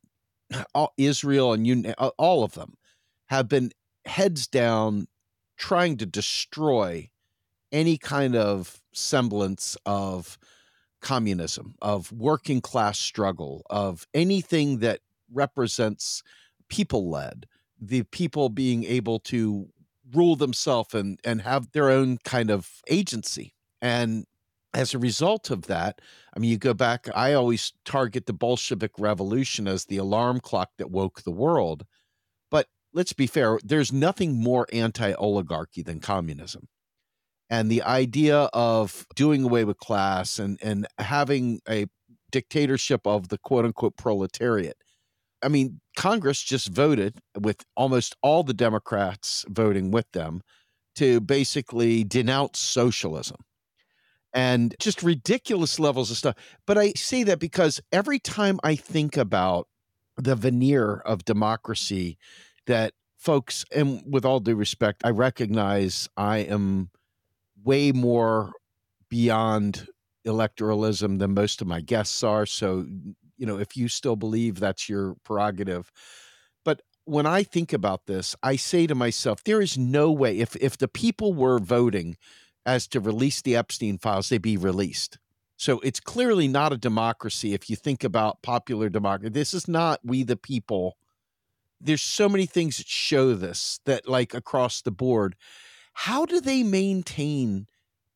Israel and all of them have been heads down trying to destroy any kind of semblance of communism, of working class struggle, of anything that represents people-led, the people being able to rule themselves and have their own kind of agency. And as a result of that, I mean, you go back, I always target the Bolshevik Revolution as the alarm clock that woke the world. But let's be fair, there's nothing more anti-oligarchy than communism. And the idea of doing away with class and having a dictatorship of the quote-unquote proletariat. I mean, Congress just voted, with almost all the Democrats voting with them, to basically denounce socialism. And just ridiculous levels of stuff. But I say that because every time I think about the veneer of democracy that folks, and with all due respect, I recognize I am way more beyond electoralism than most of my guests are. So, if you still believe, that's your prerogative. But when I think about this, I say to myself, there is no way, if the people were voting as to release the Epstein files, they'd be released. So it's clearly not a democracy if you think about popular democracy. This is not we the people. There's so many things that show this, that like across the board. How do they maintain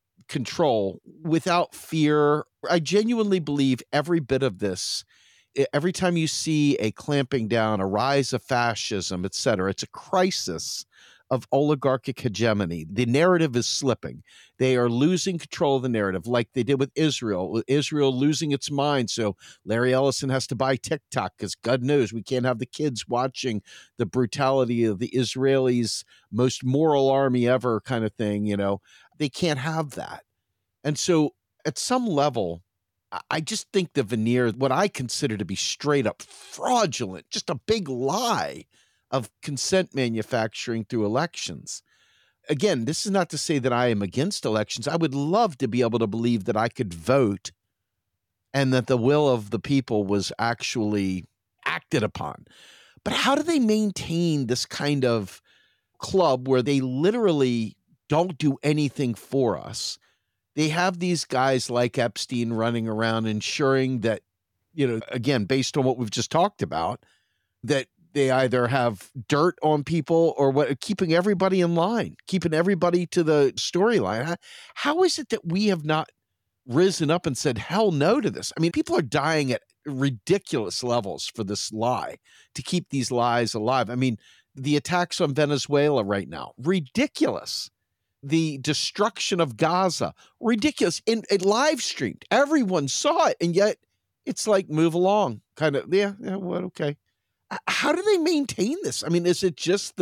control without fear? I genuinely believe every bit of this, every time you see a clamping down, a rise of fascism, et cetera, it's a crisis of oligarchic hegemony. The narrative is slipping. They are losing control of the narrative, like they did with Israel losing its mind. So Larry Ellison has to buy TikTok because God knows we can't have the kids watching the brutality of the Israelis' most moral army ever kind of thing. They can't have that. And so at some level, I just think the veneer, what I consider to be straight up fraudulent, just a big lie of consent manufacturing through elections. Again, this is not to say that I am against elections. I would love to be able to believe that I could vote and that the will of the people was actually acted upon. But how do they maintain this kind of club where they literally don't do anything for us? They have these guys like Epstein running around ensuring that, again, based on what we've just talked about, that they either have dirt on people or keeping everybody in line, keeping everybody to the storyline. How is it that we have not risen up and said, hell no to this. I mean, people are dying at ridiculous levels for this lie, to keep these lies alive. I mean, the attacks on Venezuela right now, ridiculous. The destruction of Gaza, ridiculous. It live streamed. Everyone saw it. And yet it's like, move along. Kind of, yeah, what, okay. How do they maintain this? I mean, is it just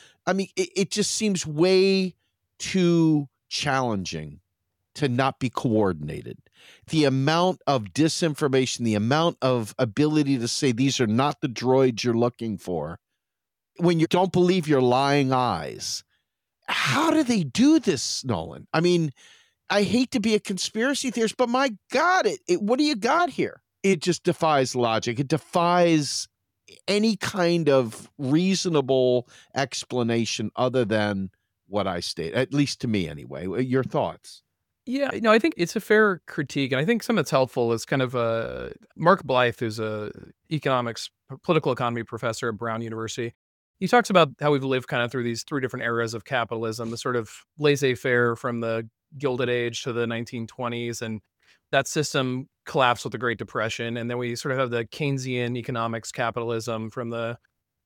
it just seems way too challenging to not be coordinated. The amount of disinformation, the amount of ability to say these are not the droids you're looking for, when you don't believe your lying eyes. How do they do this, Nolan? I mean, I hate to be a conspiracy theorist, but my God, what do you got here? It just defies logic. It defies any kind of reasonable explanation other than what I state, at least to me anyway. Your thoughts? Yeah, I think it's a fair critique. And I think some that's helpful is kind of Mark Blythe, who's a political economy professor at Brown University. He talks about how we've lived kind of through these three different eras of capitalism, the sort of laissez-faire from the Gilded Age to the 1920s. And that system collapsed with the Great Depression. And then we sort of have the Keynesian economics capitalism from the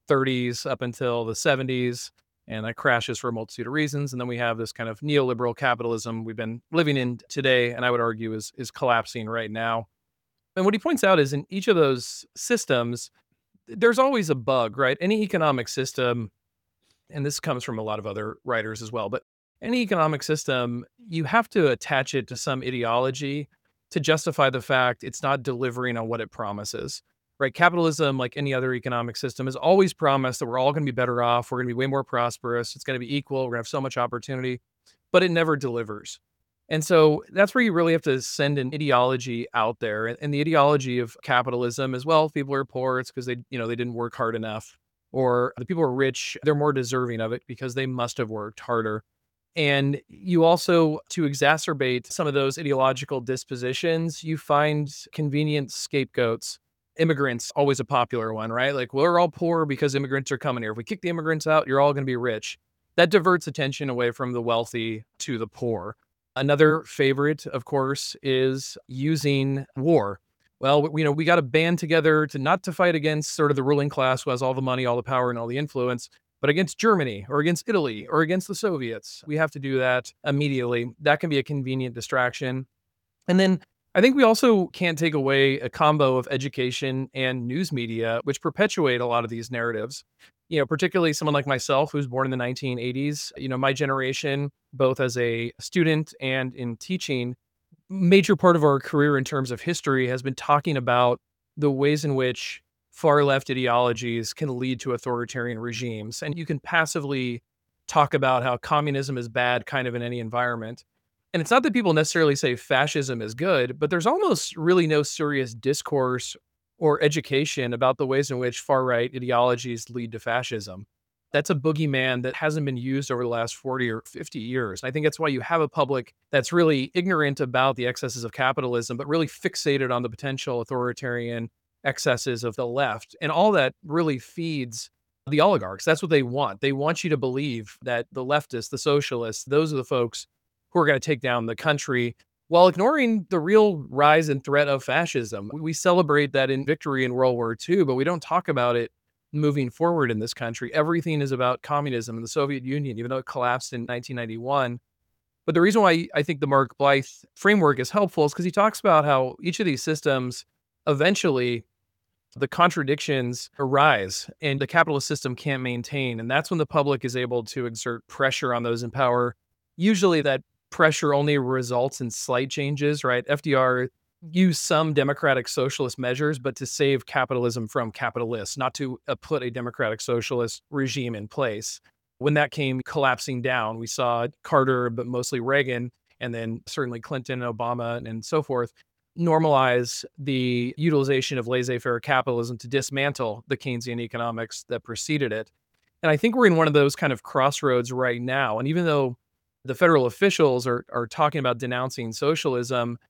30s up until the 70s. And that crashes for a multitude of reasons. And then we have this kind of neoliberal capitalism we've been living in today, and I would argue is collapsing right now. And what he points out is in each of those systems, there's always a bug, right? Any economic system, and this comes from a lot of other writers as well, but any economic system, you have to attach it to some ideology to justify the fact it's not delivering on what it promises. Right? Capitalism, like any other economic system, has always promised that we're all going to be better off. We're going to be way more prosperous. It's going to be equal. We're going to have so much opportunity, but it never delivers. And so that's where you really have to send an ideology out there. And the ideology of capitalism is, well, if people are poor, it's because they didn't work hard enough. Or the people who are rich, they're more deserving of it because they must have worked harder. And you also, to exacerbate some of those ideological dispositions, you find convenient scapegoats. Immigrants, always a popular one, right? Like, we're all poor because immigrants are coming here. If we kick the immigrants out, you're all going to be rich. That diverts attention away from the wealthy to the poor. Another favorite, of course, is using war. Well, we got to band together not to fight against sort of the ruling class who has all the money, all the power, and all the influence, but against Germany or against Italy or against the Soviets. We have to do that immediately. That can be a convenient distraction. And then I think we also can't take away a combo of education and news media, which perpetuate a lot of these narratives. Particularly someone like myself, who's born in the 1980s, my generation, both as a student and in teaching, major part of our career in terms of history has been talking about the ways in which far left ideologies can lead to authoritarian regimes. And you can passively talk about how communism is bad kind of in any environment. And it's not that people necessarily say fascism is good, but there's almost really no serious discourse or education about the ways in which far-right ideologies lead to fascism. That's a boogeyman that hasn't been used over the last 40 or 50 years. And I think that's why you have a public that's really ignorant about the excesses of capitalism, but really fixated on the potential authoritarian excesses of the left. And all that really feeds the oligarchs. That's what they want. They want you to believe that the leftists, the socialists, those are the folks who are going to take down the country while ignoring the real rise and threat of fascism. We celebrate that in victory in World War II, but we don't talk about it moving forward in this country. Everything is about communism and the Soviet Union, even though it collapsed in 1991. But the reason why I think the Mark Blythe framework is helpful is because he talks about how each of these systems, eventually, the contradictions arise and the capitalist system can't maintain. And that's when the public is able to exert pressure on those in power. Usually that pressure only results in slight changes, right? FDR used some democratic socialist measures, but to save capitalism from capitalists, not to put a democratic socialist regime in place. When that came collapsing down, we saw Carter, but mostly Reagan, and then certainly Clinton, Obama, and so forth, normalize the utilization of laissez-faire capitalism to dismantle the Keynesian economics that preceded it. And I think we're in one of those kind of crossroads right now. And even though the federal officials are talking about denouncing socialism,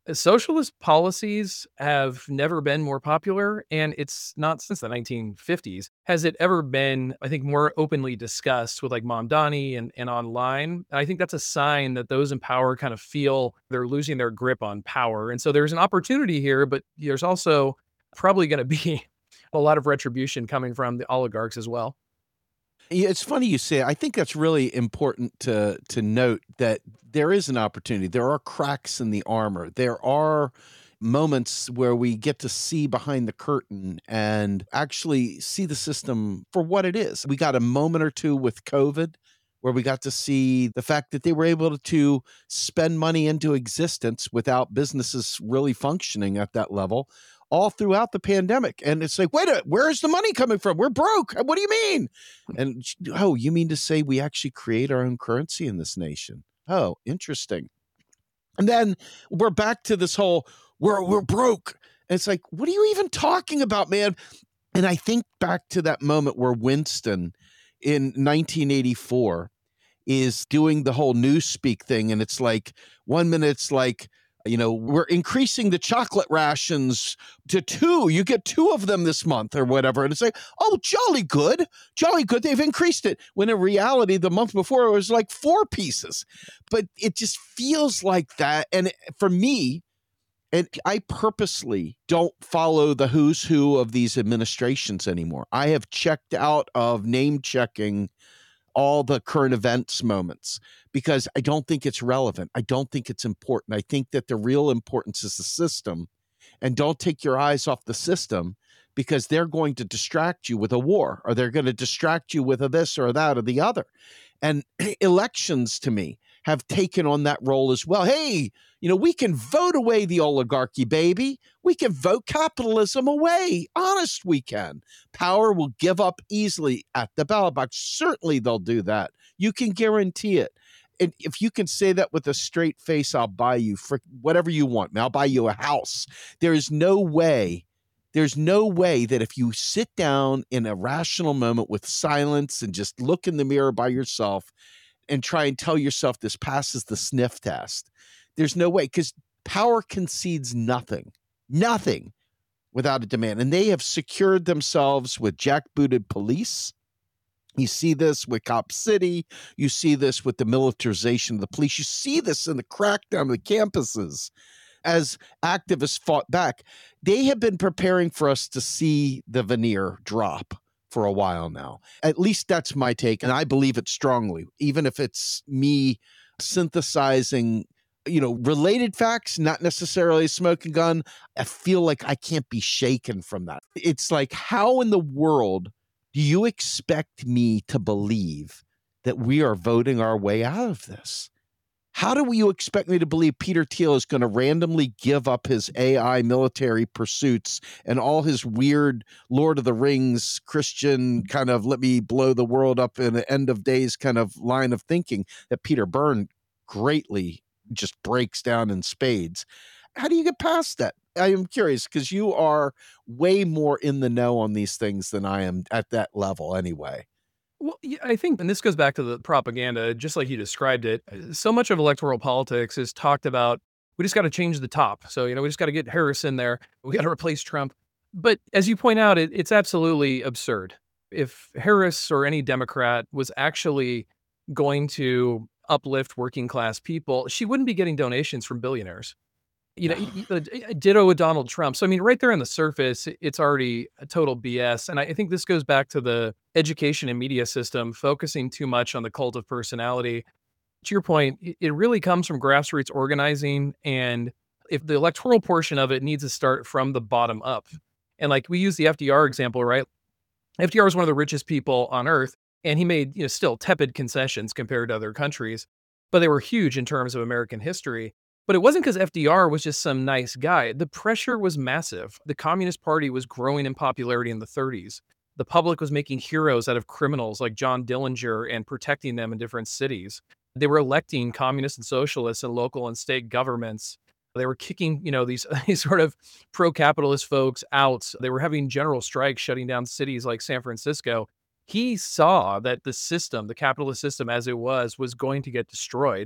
Socialist policies have never been more popular, and it's not since the 1950s. Has it ever been, I think, more openly discussed with like Mamdani and online? I think that's a sign that those in power kind of feel they're losing their grip on power. And so there's an opportunity here, but there's also probably going to be a lot of retribution coming from the oligarchs as well. Yeah, it's funny you say it. I think that's really important to note that there is an opportunity. There are cracks in the armor. There are moments where we get to see behind the curtain and actually see the system for what it is. We got a moment or two with COVID where we got to see the fact that they were able to spend money into existence without businesses really functioning at that level all throughout the pandemic. And it's like, wait a minute, where's the money coming from? We're broke. What do you mean? And, oh, you mean to say we actually create our own currency in this nation? Oh, interesting. And then we're back to this whole, we're broke. And it's like, what are you even talking about, man? And I think back to that moment where Winston in 1984 is doing the whole newspeak thing. And it's like, 1 minute it's like, we're increasing the chocolate rations to 2. You get 2 of them this month or whatever. And it's like, oh, jolly good. Jolly good. They've increased it. When in reality, the month before it was like 4 pieces. But it just feels like that. And for me, and I purposely don't follow the who's who of these administrations anymore. I have checked out of name checking all the current events moments because I don't think it's relevant. I don't think it's important. I think that the real importance is the system, and don't take your eyes off the system because they're going to distract you with a war, or they're going to distract you with a this or that or the other. And elections to me have taken on that role as well. Hey, we can vote away the oligarchy, baby. We can vote capitalism away. Honest, we can. Power will give up easily at the ballot box. Certainly they'll do that. You can guarantee it. And if you can say that with a straight face, I'll buy you for whatever you want. I'll buy you a house. There's no way that if you sit down in a rational moment with silence and just look in the mirror by yourself and try and tell yourself this passes the sniff test, there's no way, because power concedes nothing without a demand. And they have secured themselves with jackbooted police. You see this with Cop City. You see this with the militarization of the police. You see this in the crackdown of the campuses as activists fought back. They have been preparing for us to see the veneer drop for a while now. At least that's my take, and I believe it strongly, even if it's me synthesizing related facts, not necessarily a smoking gun. I feel like I can't be shaken from that. It's like, how in the world do you expect me to believe that we are voting our way out of this? How do you expect me to believe Peter Thiel is going to randomly give up his AI military pursuits and all his weird Lord of the Rings Christian kind of let me blow the world up in an end of days kind of line of thinking that Peter Byrne greatly just breaks down in spades? How do you get past that? I am curious because you are way more in the know on these things than I am at that level anyway. Well, yeah, I think, and this goes back to the propaganda, just like you described it. So much of electoral politics is talked about, we just got to change the top. So, we just got to get Harris in there. We got to replace Trump. But as you point out, it's absolutely absurd. If Harris or any Democrat was actually going to uplift working class people, she wouldn't be getting donations from billionaires. Ditto with Donald Trump. So, right there on the surface, it's already a total BS. And I think this goes back to the education and media system focusing too much on the cult of personality. To your point, it really comes from grassroots organizing. And if the electoral portion of it needs to start from the bottom up. And like we use the FDR example, right? FDR was one of the richest people on earth, and he made, still tepid concessions compared to other countries, but they were huge in terms of American history. But it wasn't because FDR was just some nice guy. The pressure was massive. The Communist Party was growing in popularity in the 30s. The public was making heroes out of criminals like John Dillinger and protecting them in different cities. They were electing communists and socialists in local and state governments. They were kicking, these sort of pro-capitalist folks out. They were having general strikes shutting down cities like San Francisco. He saw that the system, the capitalist system as it was going to get destroyed.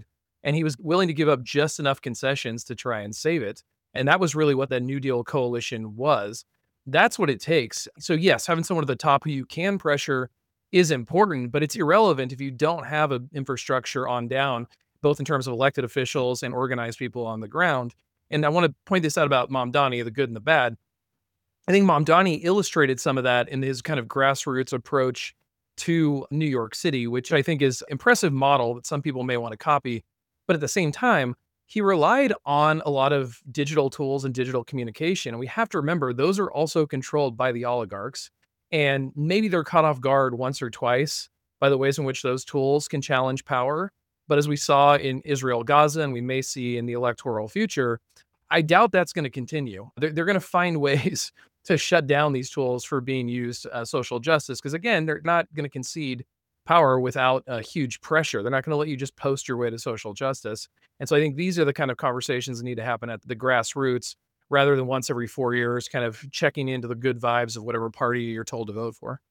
and he was willing to give up just enough concessions to try and save it. And that was really what that New Deal coalition was. That's what it takes. So yes, having someone at the top who you can pressure is important, but it's irrelevant if you don't have an infrastructure on down, both in terms of elected officials and organized people on the ground. And I want to point this out about Mamdani, the good and the bad. I think Mamdani illustrated some of that in his kind of grassroots approach to New York City, which I think is an impressive model that some people may want to copy. But at the same time, he relied on a lot of digital tools and digital communication. And we have to remember those are also controlled by the oligarchs. And maybe they're caught off guard once or twice by the ways in which those tools can challenge power. But as we saw in Israel, Gaza, and we may see in the electoral future, I doubt that's going to continue. They're going to find ways to shut down these tools for being used as social justice. Because again, they're not going to concede power without a huge pressure. They're not going to let you just post your way to social justice. And so I think these are the kind of conversations that need to happen at the grassroots rather than once every 4 years, kind of checking into the good vibes of whatever party you're told to vote for.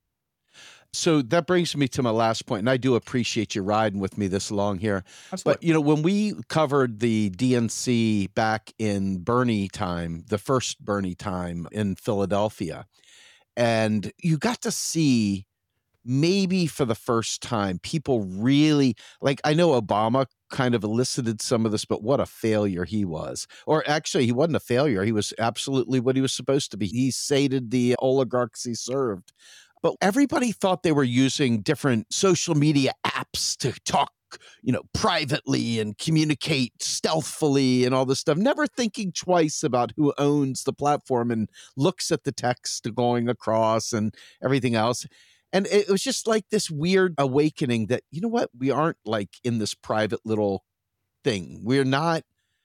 So that brings me to my last point, and I do appreciate you riding with me this long here. Absolutely. But, when we covered the DNC back in Bernie time, the first Bernie time in Philadelphia, and you got to see maybe for the first time, people really, like, I know Obama kind of elicited some of this, but what a failure he was. Or actually, he wasn't a failure. He was absolutely what he was supposed to be. He sated the oligarchs he served. But everybody thought they were using different social media apps to talk, privately and communicate stealthily and all this stuff, never thinking twice about who owns the platform and looks at the text going across and everything else. And it was just like this weird awakening that, you know what, we aren't like in this private little thing. We're not,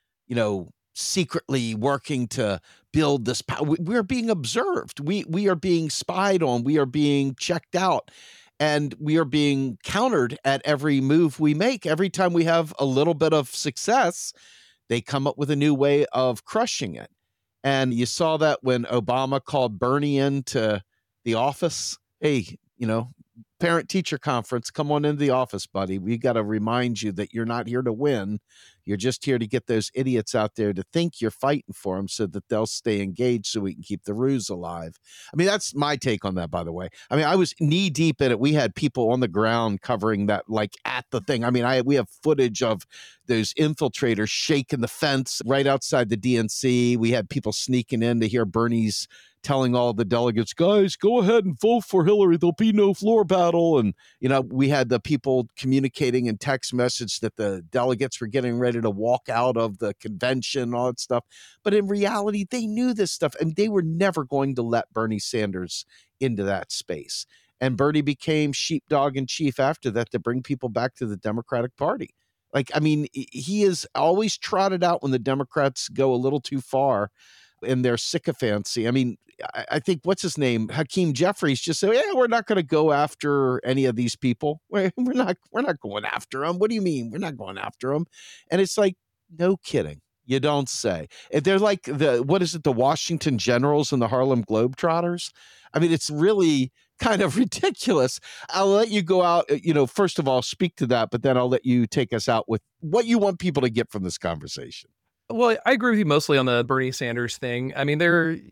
secretly working to build this power. We're being observed. We are being spied on. We are being checked out. And we are being countered at every move we make. Every time we have a little bit of success, they come up with a new way of crushing it. And you saw that when Obama called Bernie into the office. Hey, parent-teacher conference, come on into the office, buddy. We got to remind you that you're not here to win. You're just here to get those idiots out there to think you're fighting for them so that they'll stay engaged so we can keep the ruse alive. I mean, that's my take on that, by the way. I mean, I was knee deep in it. We had people on the ground covering that, like at the thing. I mean, we have footage of those infiltrators shaking the fence right outside the DNC. We had people sneaking in to hear Bernie's telling all the delegates, guys, go ahead and vote for Hillary. There'll be no floor battle. And, we had the people communicating in text message that the delegates were getting ready to walk out of the convention, all that stuff. But in reality, they knew this stuff and they were never going to let Bernie Sanders into that space. And Bernie became sheepdog in chief after that to bring people back to the Democratic Party. Like, I mean, he is always trotted out when the Democrats go a little too far in their sycophancy. I mean, I think, what's his name? Hakeem Jeffries just said, yeah, we're not going to go after any of these people. We're not going after them. What do you mean? We're not going after them. And it's like, no kidding. You don't say. They're like the Washington Generals and the Harlem Globetrotters. I mean, it's really kind of ridiculous. I'll let you go out, first of all, speak to that, but then I'll let you take us out with what you want people to get from this conversation. Well, I agree with you mostly on the Bernie Sanders thing. I mean,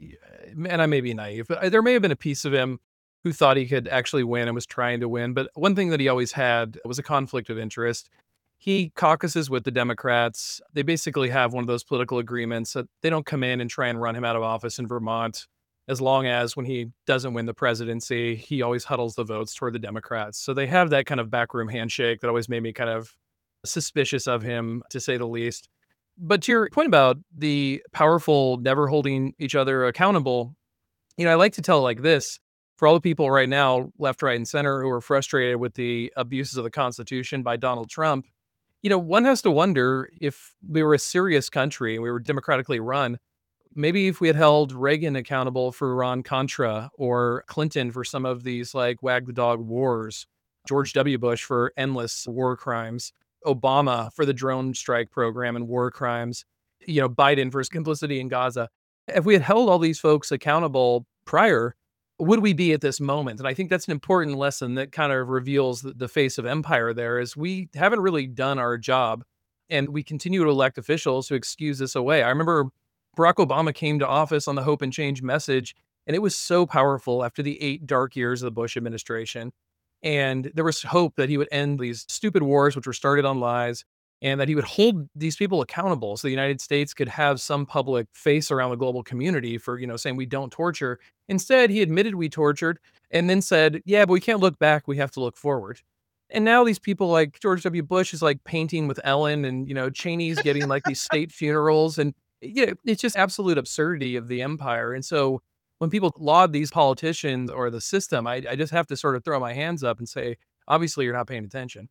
and I may be naive, but there may have been a piece of him who thought he could actually win and was trying to win. But one thing that he always had was a conflict of interest. He caucuses with the Democrats. They basically have one of those political agreements that they don't come in and try and run him out of office in Vermont, as long as when he doesn't win the presidency, he always huddles the votes toward the Democrats. So they have that kind of backroom handshake that always made me kind of suspicious of him, to say the least. But to your point about the powerful never holding each other accountable, I like to tell it like this. For all the people right now, left, right, and center, who are frustrated with the abuses of the Constitution by Donald Trump, one has to wonder, if we were a serious country and we were democratically run, maybe if we had held Reagan accountable for Iran-Contra, or Clinton for some of these like wag the dog wars, George W. Bush for endless war crimes, Obama for the drone strike program and war crimes, Biden for his complicity in Gaza. If we had held all these folks accountable prior, would we be at this moment? And I think that's an important lesson that kind of reveals the face of empire there, is we haven't really done our job And we continue to elect officials who excuse this away. I remember Barack Obama came to office on the Hope and Change message, and it was so powerful after the 8 dark years of the Bush administration. And there was hope that he would end these stupid wars, which were started on lies, and that he would hold these people accountable so the United States could have some public face around the global community for, saying we don't torture. Instead, he admitted we tortured and then said, yeah, but we can't look back. We have to look forward. And now these people like George W. Bush is like painting with Ellen, and, Cheney's getting like these state funerals. And it's just absolute absurdity of the empire. And so when people laud these politicians or the system, I just have to sort of throw my hands up and say, obviously, you're not paying attention.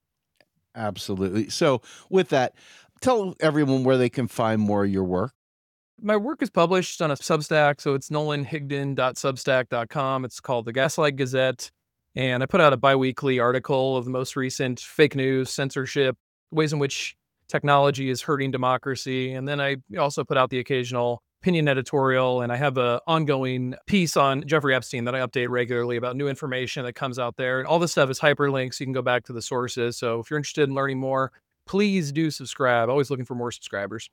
Absolutely. So with that, tell everyone where they can find more of your work. My work is published on a Substack, so it's nolanhigdon.substack.com. It's called the Gaslight Gazette. And I put out a biweekly article of the most recent fake news, censorship, ways in which technology is hurting democracy. And then I also put out the occasional opinion editorial, and I have an ongoing piece on Jeffrey Epstein that I update regularly about new information that comes out there. All this stuff is hyperlinked, so you can go back to the sources. So if you're interested in learning more, please do subscribe. Always looking for more subscribers.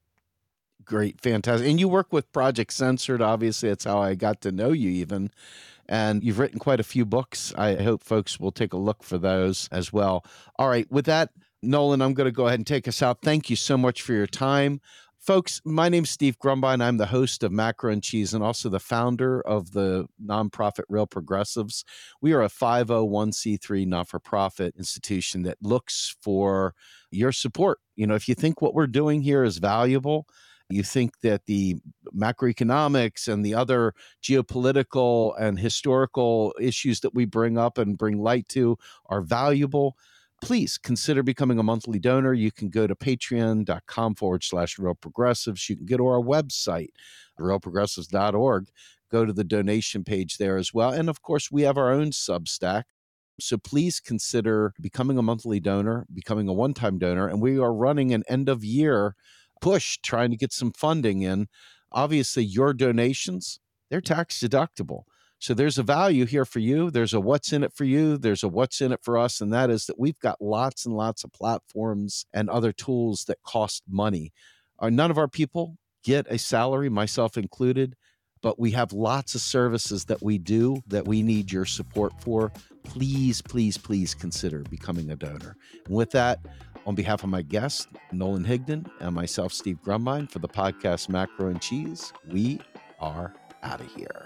Great. Fantastic. And you work with Project Censored. Obviously, that's how I got to know you even. And you've written quite a few books. I hope folks will take a look for those as well. All right. With that, Nolan, I'm going to go ahead and take us out. Thank you so much for your time. Folks, my name's Steve Grumbine. I'm the host of Macro and Cheese and also the founder of the nonprofit Real Progressives. We are a 501c3 not-for-profit institution that looks for your support. If you think what we're doing here is valuable, you think that the macroeconomics and the other geopolitical and historical issues that we bring up and bring light to are valuable, please consider becoming a monthly donor. You can go to patreon.com/Real Progressives. You can go to our website, realprogressives.org. Go to the donation page there as well. And of course, we have our own Substack. So please consider becoming a monthly donor, becoming a one-time donor. And we are running an end-of-year push, trying to get some funding in. Obviously, your donations, they're tax deductible. So there's a value here for you. There's a what's in it for you. There's a what's in it for us. And that is that we've got lots and lots of platforms and other tools that cost money. None of our people get a salary, myself included, but we have lots of services that we do that we need your support for. Please, please, please consider becoming a donor. And with that, on behalf of my guest, Nolan Higdon, and myself, Steve Grumbine, for the podcast Macro and Cheese, we are out of here.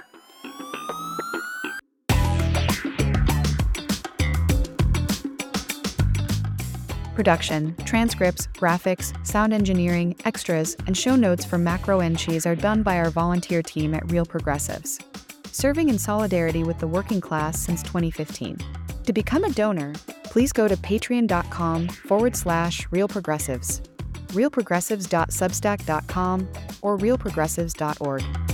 Production, transcripts, graphics, sound engineering, extras, and show notes for Macro and Cheese are done by our volunteer team at Real Progressives, serving in solidarity with the working class since 2015. To become a donor, please go to patreon.com/Real Progressives, realprogressives.substack.com, or realprogressives.org.